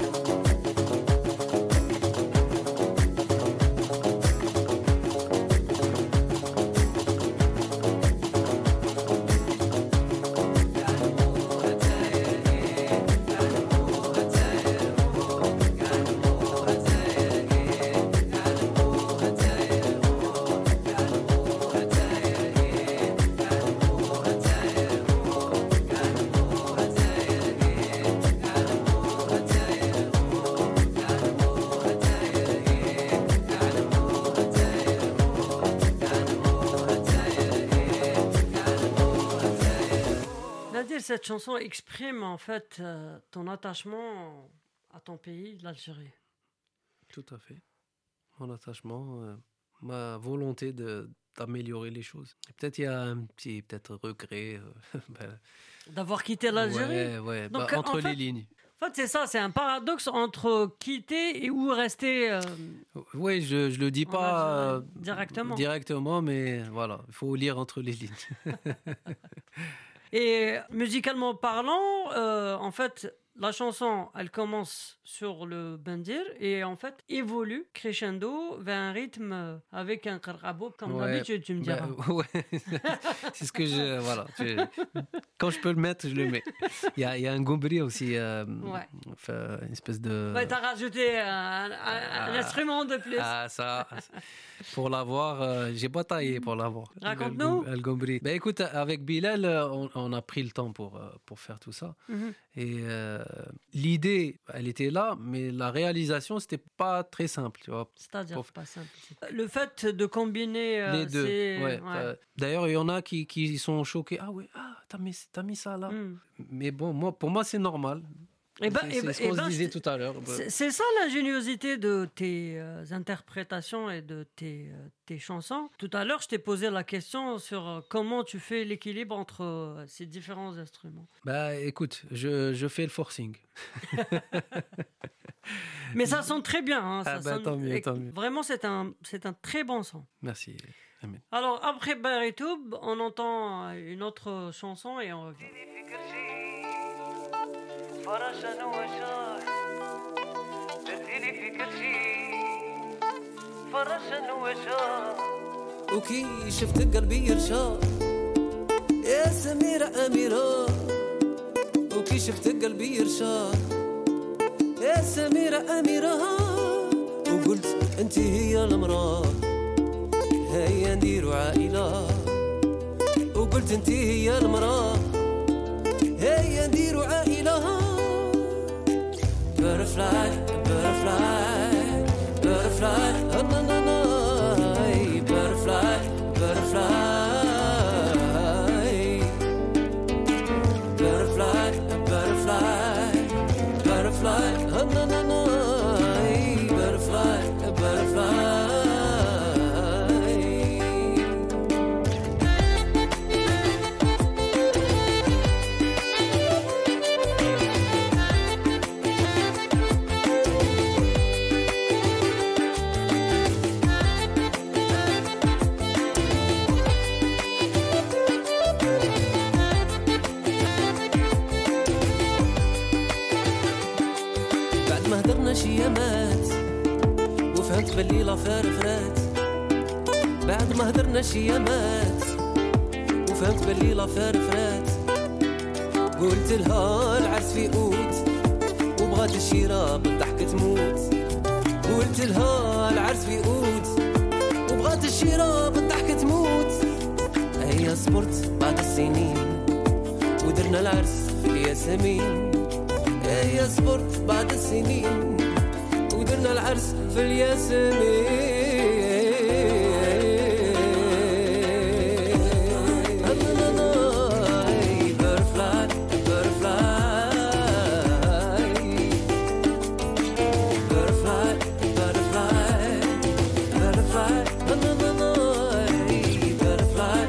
Nadir, cette chanson exprime en fait euh, ton attachement à ton pays, l'Algérie. Tout à fait. Mon attachement, euh, ma volonté de, d'améliorer les choses. Et peut-être il y a un petit peut-être regret. euh, ben, D'avoir quitté l'Algérie. ouais, ouais, bah, Donc, entre en fait- les lignes. En fait, c'est ça, c'est un paradoxe entre quitter et où rester euh, Oui, je ne le dis en pas Algérie, euh, directement. directement, mais voilà, il faut lire entre les lignes. Et musicalement parlant, euh, en fait, la chanson, elle commence sur le bandir et en fait évolue crescendo vers un rythme euh, avec un qarqabo, comme Ouais, d'habitude, tu me diras. bah, ouais, c'est ce que je. Voilà. je- quand je peux le mettre, je le mets. Il y a, il y a un gombri aussi, euh, Ouais. enfin, une espèce de. Ouais, t'as rajouté un, un- un Ah. instrument de plus. Ah, ça, pour l'avoir, euh, j'ai pas taillé pour l'avoir. Raconte-nous. Le, le gombri. Ben écoute, avec Bilal, euh, on, on a pris le temps pour, euh, pour faire tout ça. Mhm. Et euh, l'idée, elle était là, mais la réalisation, c'était pas très simple, tu vois. C'est-à-dire Pour- pas simple. Le fait de combiner euh, Les deux. ces- Ouais, ouais. euh, d'ailleurs, il y en a qui, qui sont choqués. Ah ouais, ah, t'as mis, t'as mis ça là. Mm. Mais bon, moi, pour moi, c'est normal. Eh ben- c'est eh c'est ben- ce eh qu'on ben, se disait je- tout à l'heure. C'est c'est ça l'ingéniosité de tes euh, interprétations et de tes, euh, tes chansons. Tout à l'heure, je t'ai posé la question sur euh, comment tu fais l'équilibre entre euh, ces différents instruments. Bah écoute, je, je fais le forcing. Mais ça sonne très bien. hein, ça Ah bah, sonne- tant mieux, et tant mieux. Vraiment, c'est un, c'est un très bon son. Merci. Amen. Alors, après Baritoub, on entend euh, une autre chanson et on revient. فراشة وشاح درتيلي في كل شي فراشة وشاح وكي شفت قلبي يرشا يا سميرة أميرة وكي شفت قلبي يرشا يا سميرة أميرة وقلت انت هي المرأة هيا نديرو عائلة وقلت انت هي المرأة هيا نديرو عائلة Butterfly, butterfly, butterfly, oh no no no, butterfly, butterfly, butterfly, butterfly, butterfly, oh no no no, butterfly, butterfly. شيامات وفهمت باللي لافير فرات بعد ما هدرنا شيامات وفهمت باللي لافير فرات قلت لها العرس في اوت وبغات الشيرة بالضحك تموت قلت لها العرس في اوت وبغات الشيرة بالضحك تموت هيا صبرت بعد السنين ودرنا العرس في الياسمين هيا صبرت بعد السنين ودرنا العرس في الياسمين butterfly, butterfly, butterfly, butterfly, butterfly, butterfly,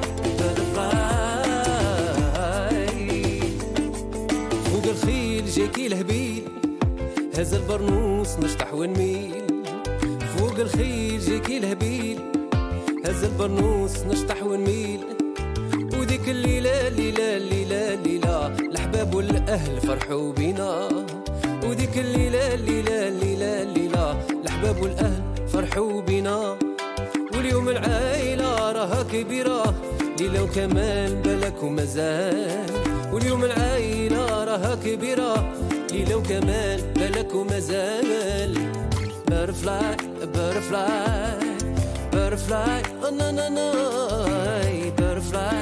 butterfly. فوق الخيل جاكي الهبيل هز البرنوس نشطح ونميل فوق الخيل جاكي الهبيل هز البرنوس نشطح ونميل وديك الليلة الليلة الليلة الليلة الأحباب والأهل فرحوا بينا وديك الليلة الليلة الليلة الليلة الأحباب والأهل فرحوا بينا واليوم العائلة راها كبيرة ليلة وكمال بالك ومازال واليوم العائلة راها كبيرة ليلة وكمال بالك ومازال butterfly, butterfly, butterfly, oh no no no, butterfly,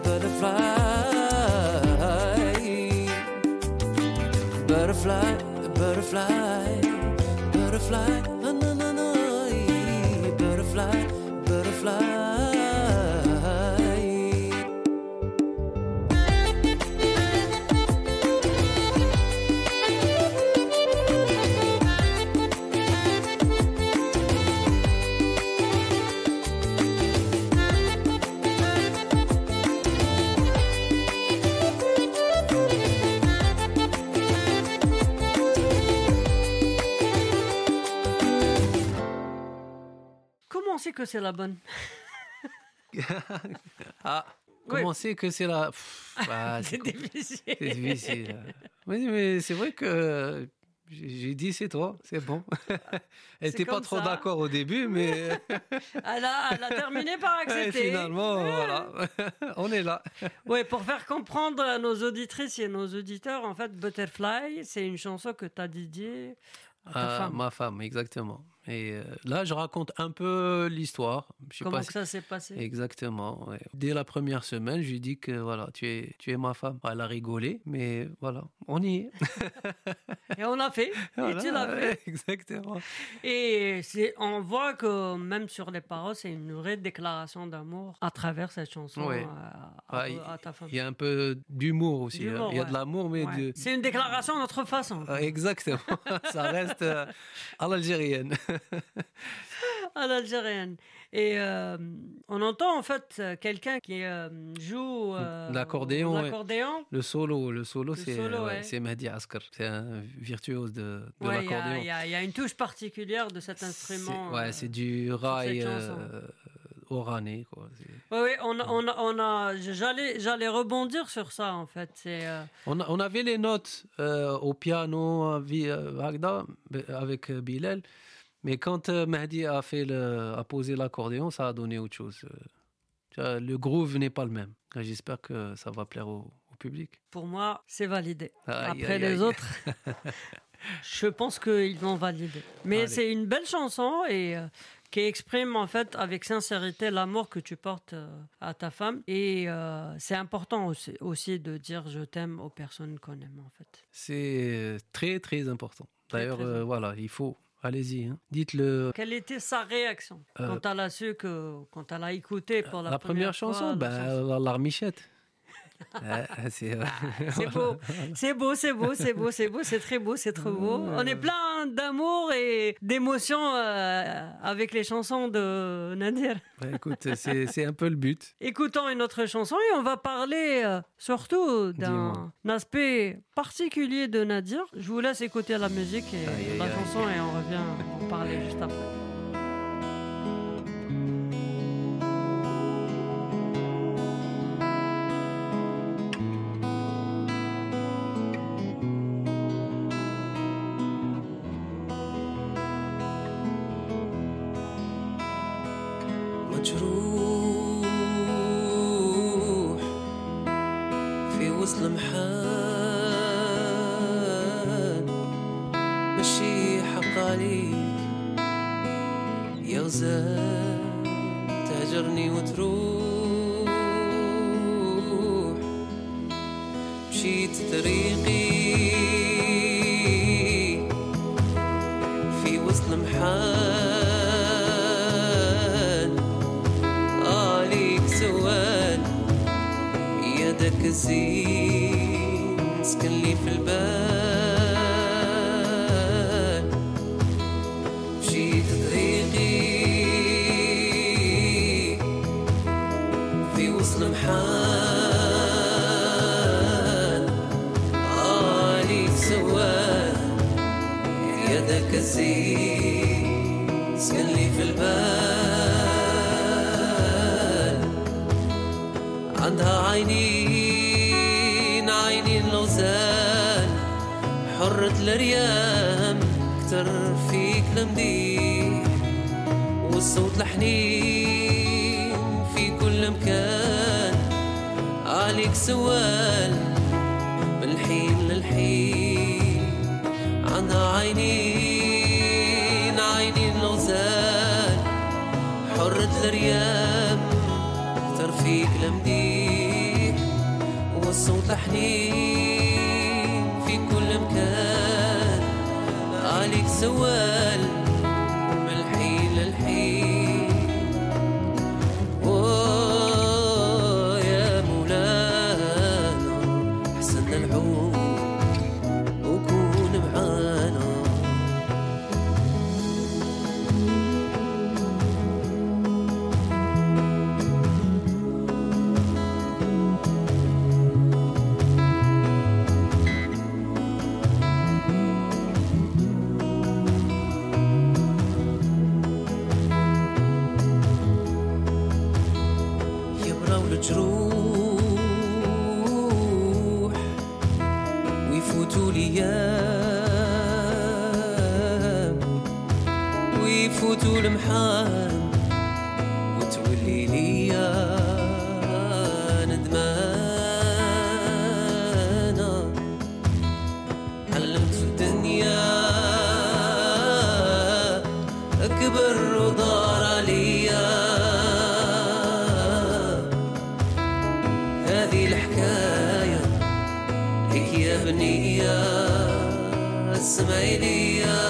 butterfly, butterfly, butterfly, butterfly, oh no no no, butterfly, butterfly. comment c'est que c'est la bonne? Ah, comment Oui. c'est que c'est la... Pff, bah, C'est com- difficile. c'est difficile. Oui, mais c'est vrai que j'ai j'ai dit c'est toi, c'est bon. Elle C'est n'était pas comme trop ça. d'accord au début, mais Elle a, elle a terminé par et accepter. finalement, voilà, on est là. Oui, pour faire comprendre à nos auditrices et nos auditeurs, en fait, Butterfly, c'est une chanson que tu as dédiée à ta Ah, femme. ma femme, exactement. Et euh, là, je raconte un peu l'histoire. Je sais Comment pas que si- ça s'est passé? Exactement. Ouais. Dès la première semaine, je lui dis que voilà, tu es, tu es ma femme. Elle a rigolé, mais voilà, on y est. Et on l'a fait. Voilà, Et tu l'as fait. ouais, exactement. Et c'est, on voit que même sur les paroles, c'est une vraie déclaration d'amour à travers cette chanson Ouais. à, à- Ouais, à ta femme. Il y a un peu d'humour aussi. D'humour, hein. Il y a ouais. de l'amour, mais Ouais. de... C'est une déclaration à notre façon. Ah, exactement. Ça reste euh, à l'algérienne. À l'algérienne. Et euh, on entend en fait euh, quelqu'un qui euh, joue euh, L'accordéon, ouais. l'accordéon. Le solo, le solo, Le c'est solo, ouais, ouais. c'est Mehdi Askar. C'est un virtuose de, de Ouais, il y a- l'accordéon. il y, a- il y a une touche particulière de cet C'est- instrument. Ouais, euh, c'est du rail chanson. euh, orané, quoi. C'est- Oui, oui, on, a- on, a- on a, j'allais, j'allais rebondir sur ça en fait. C'est, euh, On, a- on avait les notes euh, au piano à Vi- euh, Agda, be- avec euh, Bilal, mais quand euh, Mehdi a, fait le, a posé l'accordéon, ça a donné autre chose. Euh, tu vois, le groove n'est pas le même. J'espère que ça va plaire au, au public. pour moi, c'est validé. Aïe, Après aïe, les aïe. autres, je pense qu'ils vont valider. Mais Allez. c'est une belle chanson et euh, qui exprime en fait avec sincérité l'amour que tu portes euh, à ta femme. Et euh, c'est important aussi, aussi de dire je t'aime aux personnes qu'on aime en fait. C'est très, très important. Très, D'ailleurs, très euh, important. voilà, il faut... Allez-y, hein. Dites-le. Quelle était sa réaction Euh, quand elle a su que quand elle a écouté pour la, La, première, fois, chanson, la bah, chanson. la larmichette. Ouais, c'est euh, C'est beau, c'est beau, c'est beau, c'est beau, c'est beau, c'est très beau, c'est trop beau. On est plein d'amour et d'émotions euh, avec les chansons de Nadir. Ouais, écoute, c'est c'est un peu le but. Écoutons une autre chanson et on va parler euh, surtout d'un Dis-moi. aspect particulier de Nadir. Je vous laisse écouter la musique et Aïe, aïe, la aïe. chanson et on revient en parler juste après. مجروح في وصل محال مشي حق عليك يا غزال تهجرني وتروح مشيت طريقي في وصل محال عليك سؤال يدك الزين سكن لي في البال مشيت طريقي في وصل محال عليك سؤال يدك الزين سكن لي في البال عندها عينين عينين لوزان حرة الريام كتر فيك المديح والصوت الحنين في كل مكان عليك سؤال من الحين للحين عندها عينين عينين لوزان حرة الريام كتر فيك المديح والصوت حنين في كل مكان عليك سوال من الحين للحين أوه يا مولانا حسن العود وكون معانا يفوتوا المحال وتولي ليا ندمانة علمت في الدنيا أكبر ودار عليا هذه الحكاية هيك يا بنية اسمعي ليا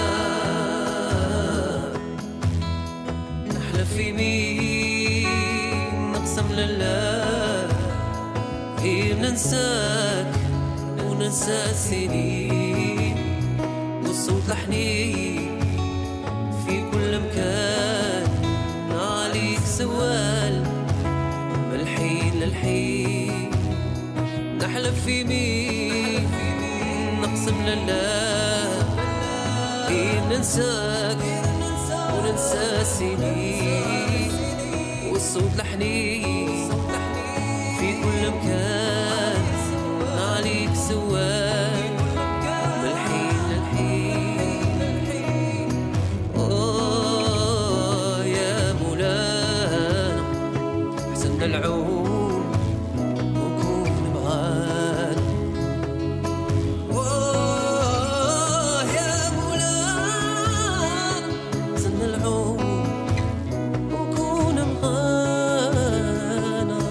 نحلف في مين نقسم لله إيه ننساك وننسى السنين والصوت لحنين في كل مكان عليك سوال من الحين للحين نحلف في مين نقسم لله إيه ننساك وننسى السنين والصوت لحنين في كل مكان عليك سوال من الحين للحين أوه يا مولانا حسن العون وكون معانا أوه يا مولانا حسن العون وكون معانا.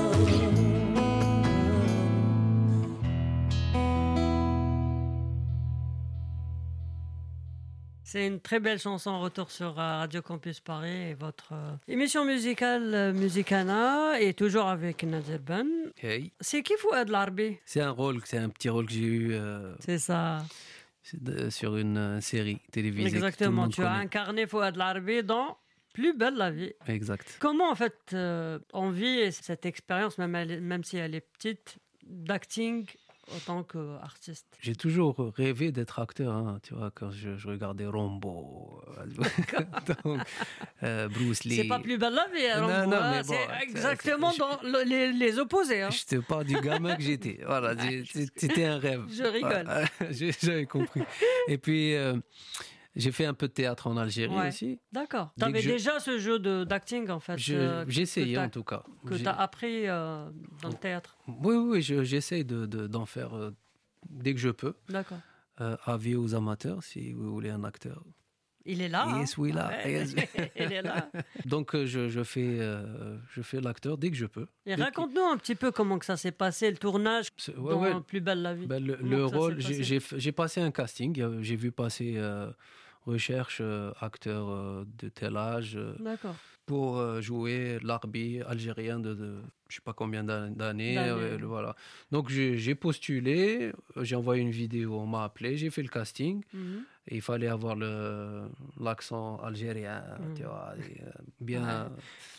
C'est une très belle chanson. Retour sur euh, Radio Campus Paris et votre euh, émission musicale euh, Musicana est toujours avec Nadir Ben. Hey. C'est qui Fouad Larbi? C'est un rôle, c'est un petit rôle que j'ai eu euh, C'est ça. c'est de- sur une euh, série télévisée. que tout le Exactement. monde Tu as connaît. incarné Fouad Larbi dans Plus belle la vie. Exact. Comment en fait euh, on vit cette expérience, même, elle- même si elle est petite, d'acting en tant qu'artiste? J'ai toujours rêvé d'être acteur, hein, tu vois, quand je, je regardais Rambo, euh, donc, euh, Bruce Lee. C'est pas Plus belle la vie, hein, Non, Rambo, non, hein, mais bon, c'est c'est- exactement c'est- dans le- les, les opposés. Hein. Je te parle du gamin que j'étais. Voilà, j'ai- c'était un rêve. Je rigole. Voilà, j'ai- J'avais compris. Et puis, euh, j'ai fait un peu de théâtre en Algérie Ouais. aussi. D'accord. Dès Tu avais que je- déjà ce jeu de, d'acting en fait. Je- euh, J'ai que essayé t'as- en tout cas. Que J'ai- tu as appris euh, dans le théâtre. Oui, oui, oui, je- j'essaye de, de- d'en faire euh, dès que je peux. D'accord. Euh, avis aux amateurs, si vous voulez un acteur. Il est là. Yes, hein. oui, là. Ouais. Yes. Il est là. Donc, euh, je, je fais, euh, je fais l'acteur dès que je peux. Et Dès que- raconte-nous un petit peu comment que ça s'est passé, le tournage C'est- ouais, dans ouais. Plus belle la vie. Ben, le Comment le que ça rôle, s'est j'ai, passé j'ai, f- j'ai passé un casting. euh, J'ai vu passer euh, recherche euh, acteur euh, de tel âge euh, D'accord. pour euh, jouer l'Arbi algérien de, de je sais pas combien d'an- d'années. D'années, euh, ouais. voilà. Donc j'ai, j'ai postulé, euh, j'ai envoyé une vidéo, on m'a appelé, j'ai fait le casting. Mhm. Et il fallait avoir le, l'accent algérien, Mm. tu vois, et, euh, bien.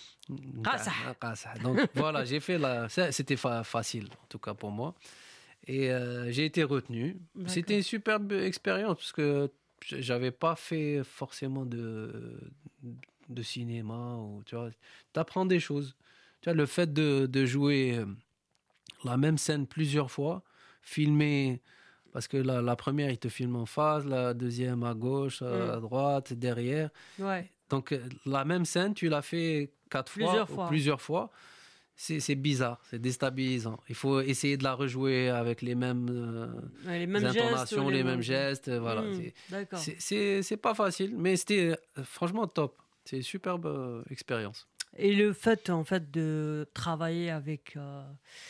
Qasah. Qasah. Donc voilà, j'ai fait la. ça, C'était fa- facile, en tout cas pour moi. Et euh, j'ai été retenu. D'accord. C'était une superbe expérience parce que j'avais pas fait forcément de, de cinéma. Ou, tu vois, t'apprends des choses. Tu vois, le fait de, de jouer euh, la même scène plusieurs fois, filmer. Parce que la, la première, il te filme en face, la deuxième à gauche, à Mm. droite, derrière. Ouais. Donc, euh, la même scène, tu l'as fait quatre Plusieurs fois, fois. ou plusieurs fois. C'est c'est bizarre, c'est déstabilisant. Il faut essayer de la rejouer avec les mêmes, euh, Ouais, les mêmes gestes. intonations, ou les, mêmes gestes. euh, Voilà. Mhm. C'est- D'accord. c'est- C'est c'est pas facile, mais c'était euh, franchement top. C'est une superbe euh, expérience. Et le fait, en fait, de travailler avec euh,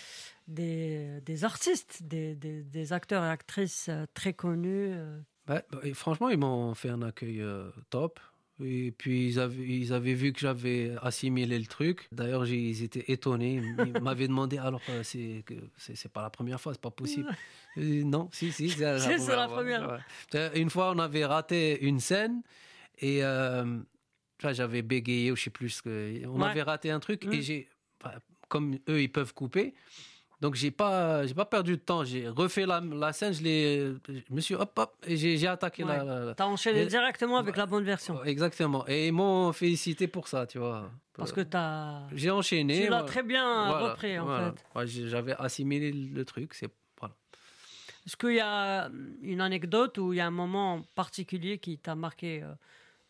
des, des artistes, des, des, des acteurs et actrices euh, très connus. euh, Ouais, bah, et franchement, ils m'ont fait un accueil euh, top. Et puis, ils avaient, ils avaient vu que j'avais assimilé le truc. D'ailleurs, j'ai- ils étaient étonnés. Ils m'avaient demandé, alors, euh, c'est que- c'est c'est pas la première fois, c'est pas possible. Euh, non, si, si. C'est la, Si, c'est la fois, première. ouais. Euh, Une fois, on avait raté une scène et euh, tu vois, j'avais bégayé ou je sais plus. Ce que, on Ouais. avait raté un truc Mm. et j'ai, enfin, comme eux, ils peuvent couper. Donc, j'ai pas, j'ai pas perdu de temps. J'ai refait la, la scène, je, l'ai, je me suis hop, hop, et j'ai, j'ai attaqué Ouais. la, la- la- T'as enchaîné Et- directement avec la bonne version. Exactement. Et ils m'ont félicité pour ça, tu vois. Parce que t'as... J'ai enchaîné. Tu l'as voilà. très bien Voilà, repris, en voilà. fait. Ouais, j'ai- j'avais assimilé le truc. C'est, voilà. Est-ce qu'il y a une anecdote ou il y a un moment particulier qui t'a marqué euh,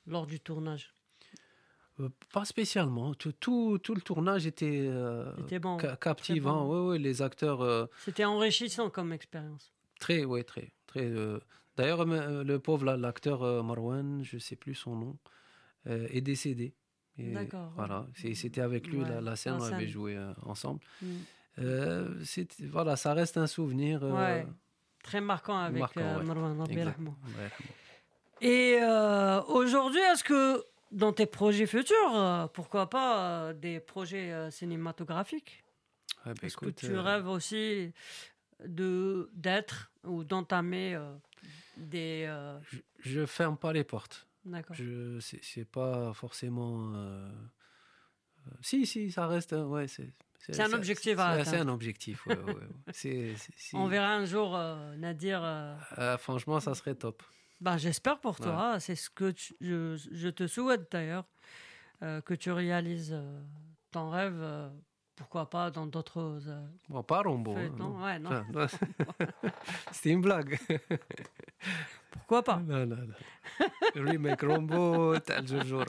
lors du tournage? Euh, pas spécialement. Tout, tout, tout le tournage était, euh, C'était bon, ca- captivant. très bon. Ouais, ouais, les acteurs, euh, C'était enrichissant comme expérience. très, ouais, très. très euh, D'ailleurs, euh, le pauvre, là, l'acteur euh, Marwan, je ne sais plus son nom, euh, est décédé. Et D'accord, Voilà, ouais. C'est- c'était avec lui, Ouais, la, la scène, la on avait scène. joué euh, ensemble. Mm. Euh, c'était- voilà, ça reste un souvenir. euh, Ouais, très marquant avec marquant, euh, ouais. Marwan, Rabbi exact. Rahmou. Ouais. Et euh, aujourd'hui, est-ce que dans tes projets futurs, euh, pourquoi pas euh, des projets euh, cinématographiques? Ouais, bah, Est-ce écoute, que tu euh, rêves aussi de d'être ou d'entamer euh, des... euh, je, je ferme pas les portes. D'accord. Je, c'est, c'est pas forcément. euh, euh, si, si, ça reste. euh, ouais, c'est. C'est un objectif à c'est- C'est atteindre. un objectif. Ouais, ouais, ouais. C'est, c'est- si- On verra un jour, euh, Nadir. euh, Euh, franchement, ça serait top. bah, j'espère pour toi. C'est ce que tu- je, je te souhaite d'ailleurs, euh, que tu réalises euh, ton rêve. euh, pourquoi pas dans d'autres. euh, Bon, pas Rombo. hein, feuilletons. non. Ouais, non. Enfin, non. C'était une blague. Pourquoi pas? Non, non, non. Remake Rombo, tel jour.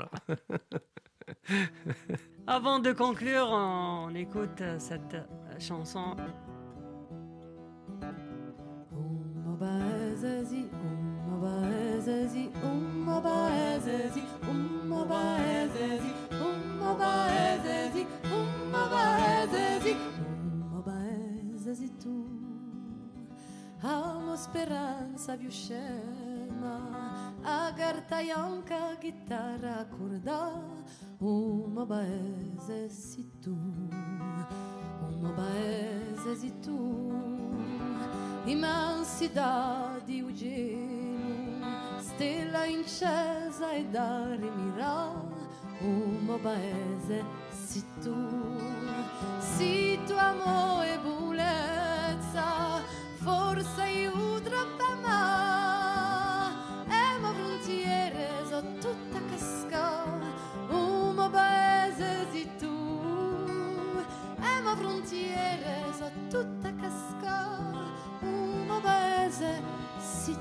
Avant de conclure, on écoute euh, cette euh, chanson. Umma ba'azazi, umma ba'azazi, umma ba'azazi, umma ba'azazi, umma ba'azazi, umma ba'azazi, umma ba'azazi tu. Amo speranza più scema, a carta bianca, chitarra corda, umma ba'azazi tu, umma ba'azazi tu. Immensità di Eugenio, stella incesa e da rimirà, un paese, si tu, si tu amore e purezza, forse io troppo ama, e ma frontiere so tutta casca, un paese, si tu, e ma frontiere so tutta casca. سي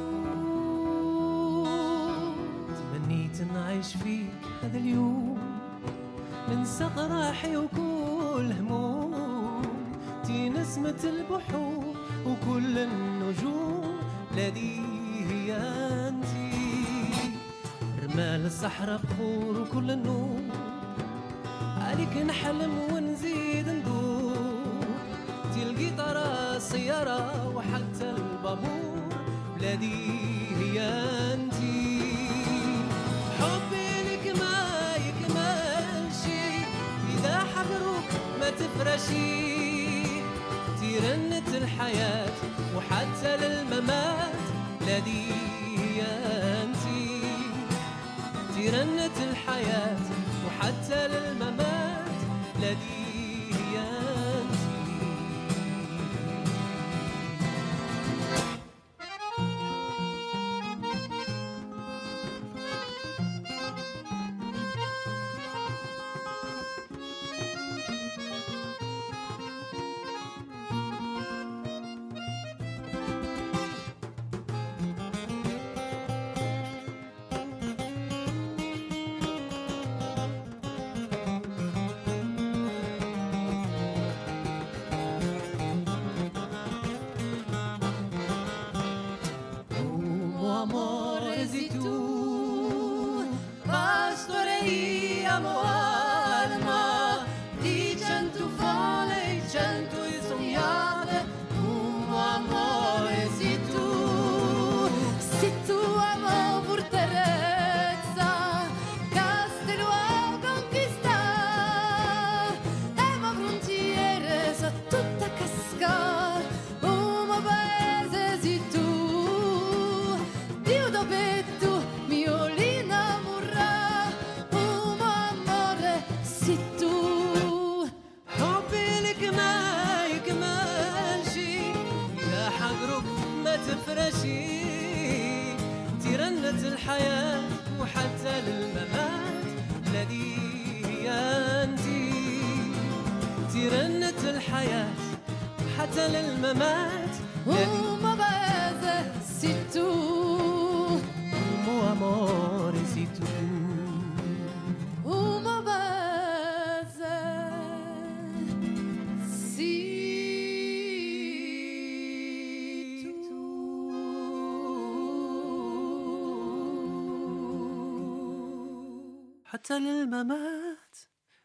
تمنيت نعيش فيك هذا اليوم ننسى قراحي وكل هموم تي نسمة البحور وكل النجوم الذي هي انتي رمال الصحراء بخور وكل النور عليك نحلم ونزيد ندور تي القطارة السيارة وحتى البابور بلادي هي انتي حبي لك ما يكملشي اذا حضروك ما تفرشي تيرنة الحياة وحتى للممات بلادي هي انتي تيرنة الحياة وحتى للممات بلادي هي انتي. حتى للممات وما بازه سي تو مو امور سي تو حتى للممات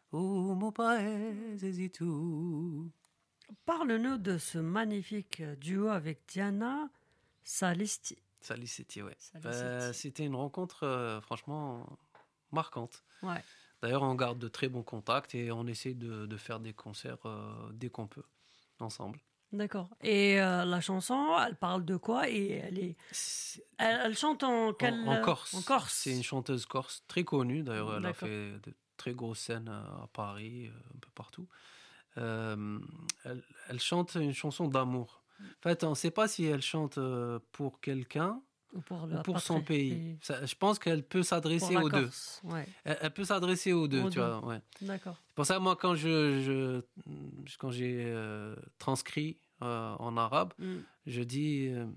ومبايز زيتو. Parle-nous de ce magnifique duo avec Diana Salisti. Salisti, ouais. Salisti. Euh, c'était une rencontre euh, franchement marquante. Ouais. D'ailleurs, on garde de très bons contacts et on essaie de, de faire des concerts euh, dès qu'on peut, ensemble. D'accord. Et euh, la chanson, elle parle de quoi? Et elle est, C'est- elle, elle chante en quelle En, en Corse. En Corse. C'est une chanteuse corse très connue. D'ailleurs, elle a D'accord. fait de très grosses scènes à Paris, euh, un peu partout. Euh, elle, elle chante une chanson d'amour. En fait, on ne sait pas si elle chante euh, pour quelqu'un Ou pour, ou la pour son patrie. pays. Et Ça, je pense qu'elle peut pour s'adresser la aux deux. Corse. Ouais. Elle, elle peut s'adresser aux deux, Aux tu deux. vois. Ouais. D'accord. C'est pour ça, moi, quand je, je quand j'ai euh, transcrit euh, en arabe, Mm. je dis euh,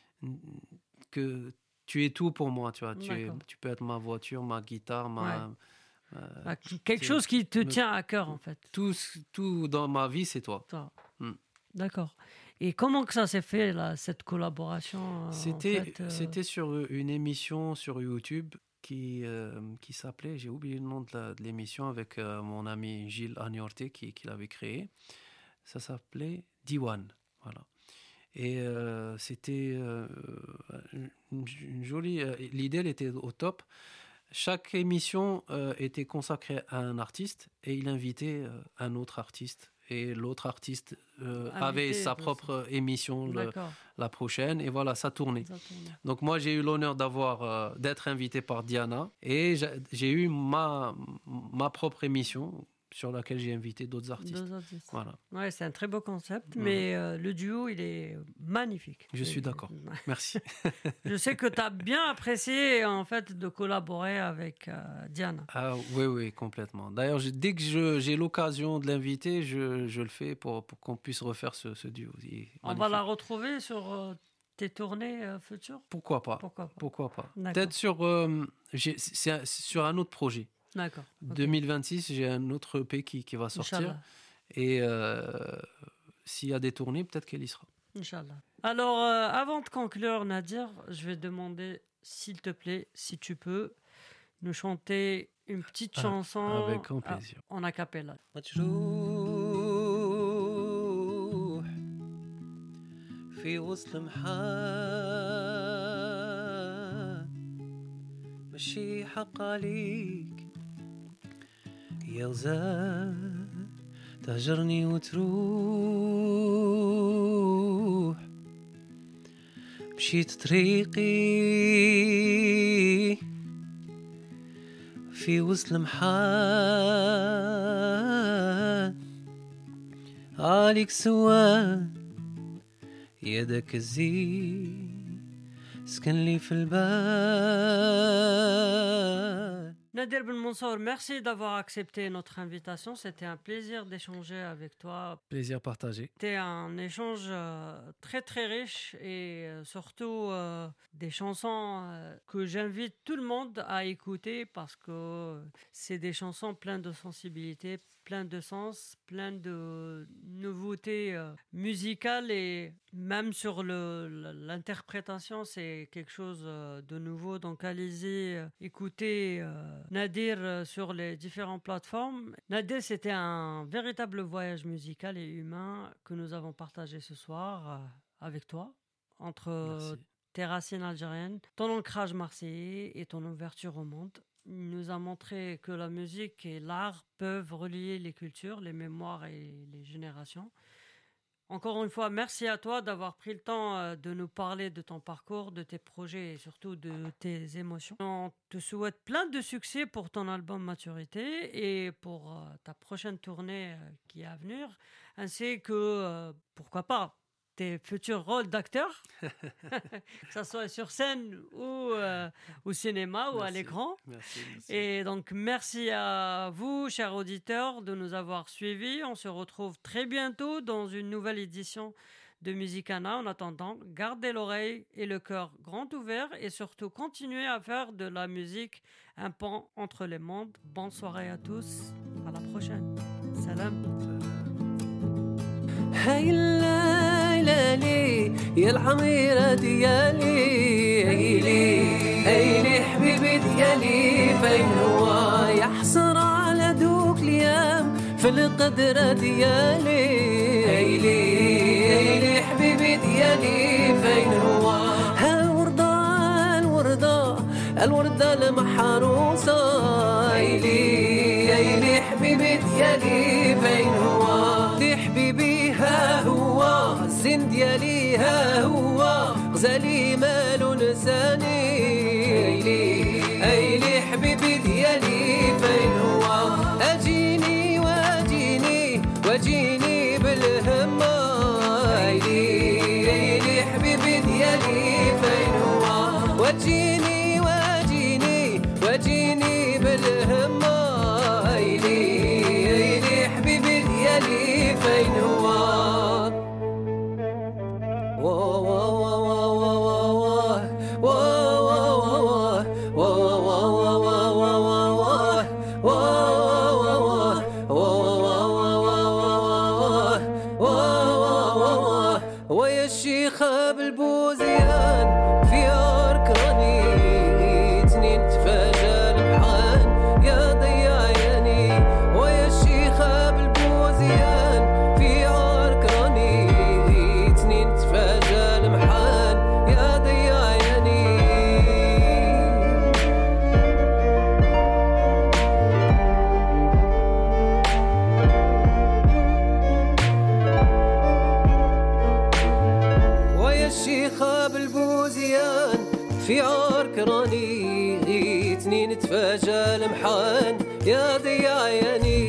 que tu es tout pour moi, tu vois. Tu, es- D'accord. tu peux être ma voiture, ma guitare, ma, euh, Ah, quelque c'est- chose qui te me- tient à cœur, en fait. tout, ce- tout dans ma vie, c'est toi. Toi. Mm. D'accord. Et comment que ça s'est fait, là, cette collaboration euh, en C'était fait, euh, c'était sur une émission sur YouTube qui, euh, qui s'appelait, j'ai oublié le nom de la- de l'émission, avec euh, mon ami Gilles Agnorté qui, qui l'avait créé. Ça s'appelait Diwan. Voilà. Et euh, c'était euh, une, une jolie. euh, L'idée, elle était au top. Chaque émission euh, était consacrée à un artiste et il invitait euh, un autre artiste. Et l'autre artiste euh, Invité, avait sa bien propre émission le- D'accord. la prochaine. Et voilà, ça tournait. Ça tourne. Donc moi, j'ai eu l'honneur d'avoir euh, d'être invité par Diana. Et j'ai j'ai eu ma, ma propre émission sur laquelle j'ai invité d'autres artistes. Deux artistes. Voilà, Ouais, c'est un très beau concept, Ouais. mais euh, le duo, il est magnifique. je suis Et- d'accord. Merci. Je sais que tu as bien apprécié, en fait, de collaborer avec euh, Diana. Ah oui, oui, complètement. D'ailleurs, je- dès que je- j'ai l'occasion de l'inviter, je, je le fais pour, pour qu'on puisse refaire ce, ce duo. Il est On va magnifique. la retrouver sur euh, tes tournées euh, futures? Pourquoi pas? Pourquoi pas? Pourquoi pas? D'accord. Peut-être sur, euh, j'ai- c'est un- c'est sur un autre projet. D'accord. ok. deux mille vingt-six, j'ai un autre E P qui, qui va sortir. Inch'Allah. Et euh, s'il y a des tournées, peut-être qu'elle y sera. Inch'Allah. Alors, euh, avant de conclure, Nadir, je vais demander, s'il te plaît, si tu peux, nous chanter une petite Ah, chanson avec grand ah, plaisir. en a cappella. مجروح في وسط المحال مشي حق عليك يا غزال تهجرني وتروح مشيت طريقي في وسط المحال عليك سواد يدك الزين سكن لي في البال. Nadir Ben Mansour, merci d'avoir accepté notre invitation. C'était un plaisir d'échanger avec toi. Plaisir partagé. C'était un échange euh, très très riche et euh, surtout euh, des chansons euh, que j'invite tout le monde à écouter parce que euh, c'est des chansons pleines de sensibilité, pleines de sens, pleines de nouveautés euh, musicales et même sur le, l'interprétation, c'est quelque chose euh, de nouveau. Donc allez-y, euh, écoutez euh, Nadir euh, sur les différentes plateformes. Nadir, c'était un véritable voyage musical et humain que nous avons partagé ce soir euh, avec toi, entre euh, Merci. tes racines algériennes, ton ancrage marseillais et ton ouverture au monde. Il nous a montré que la musique et l'art peuvent relier les cultures, les mémoires et les générations. Encore une fois, merci à toi d'avoir pris le temps euh, de nous parler de ton parcours, de tes projets et surtout de tes émotions. On te souhaite plein de succès pour ton album Maturité et pour euh, ta prochaine tournée euh, qui est à venir, ainsi que, euh, pourquoi pas, tes futurs rôles d'acteur, que ce soit sur scène ou euh, au cinéma ou à Merci. l'écran. Merci. merci. Et donc, merci à vous, chers auditeurs, de nous avoir suivis. On se retrouve très bientôt dans une nouvelle édition de Musicana. En attendant, gardez l'oreille et le cœur grand ouvert et surtout, continuez à faire de la musique un pont entre les mondes. Bonne soirée à tous. À la prochaine. Salam. هاي الليلة لي يا العميرة ديالي هيلي هيلي حبيبي ديالي فين هو يا في القدرة ديالي. ايلي ايلي حبيبي ديالي فين هو؟ ها الوردة الوردة الوردة المحروسة. ايلي ايلي حبيبي ديالي فين هو؟ دي حبيبي ها هو، الزين ديالي ها هو، غزالي مالو نساني. ايلي ايلي حبيبي ديالي فين هو؟ اجيني واجيني واجيني بالهمة. ايلي ايلي حبيبي ديالي فين هو؟ واجيني واجيني واجيني بالهمة. ايلي ايلي حبيبي ديالي فين هو؟ ويا الشيخة بالبوزيان في أركاني، تنين تفاجأ المحان يا ضيع عيني. ويا الشيخة بالبوزيان في أركاني، تنين تفاجأ المحان يا ضيع عيني. الشيخة بالبوزيان في عركراني، تنين تفاجأ المحان يا ضيع عيني.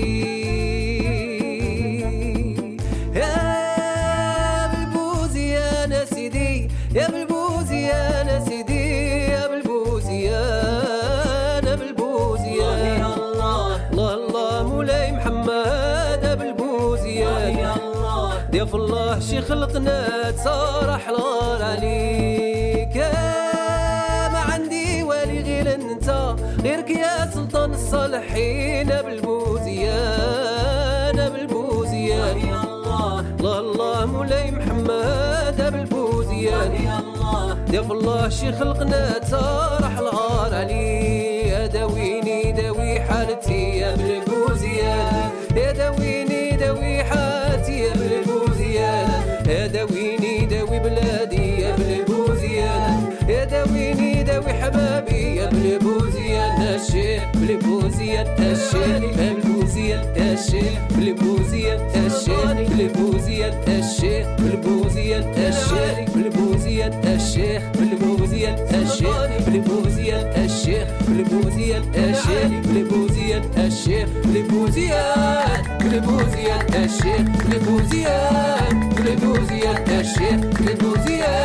يا بالبوزيان سيدي يا بالبوزيان سيدي يا بالبوزيان بالبوزيان. الله الله مولاي محمد بالبوزيان. ضياف الله شي خلقنا تصار حلال عليك. ما عندي والي غير انت، غيرك يا سلطان الصالحين بالبوزيان بالبوزيان. الله الله مولاي محمد بالبوزيان. ضياف الله شي خلقنا تصار حلال عليك. يا داويني داوي حالتي يا بالبوزيان، يا داويني داوي حالتي يا بالبوزيان. يا داويني داوي بلادي يا بالبوزيان، يا داويني داوي حبابي يا بالبوزيان. الشيخ بالبوزيان الشيخ بالبوزيان الشيخ بالبوزيان الشيخ بالبوزيان الشيخ بالبوزيان الشيخ بالبوزيان الشيخ بالبوزيان الشيخ بالبوزيان الشيخ بالبوزيان الشيخ بالبوزيان الشيخ بالبوزيان بالبوزيان الشيخ بالبوزيان بالبوزيان الشيخ بالبوزيان.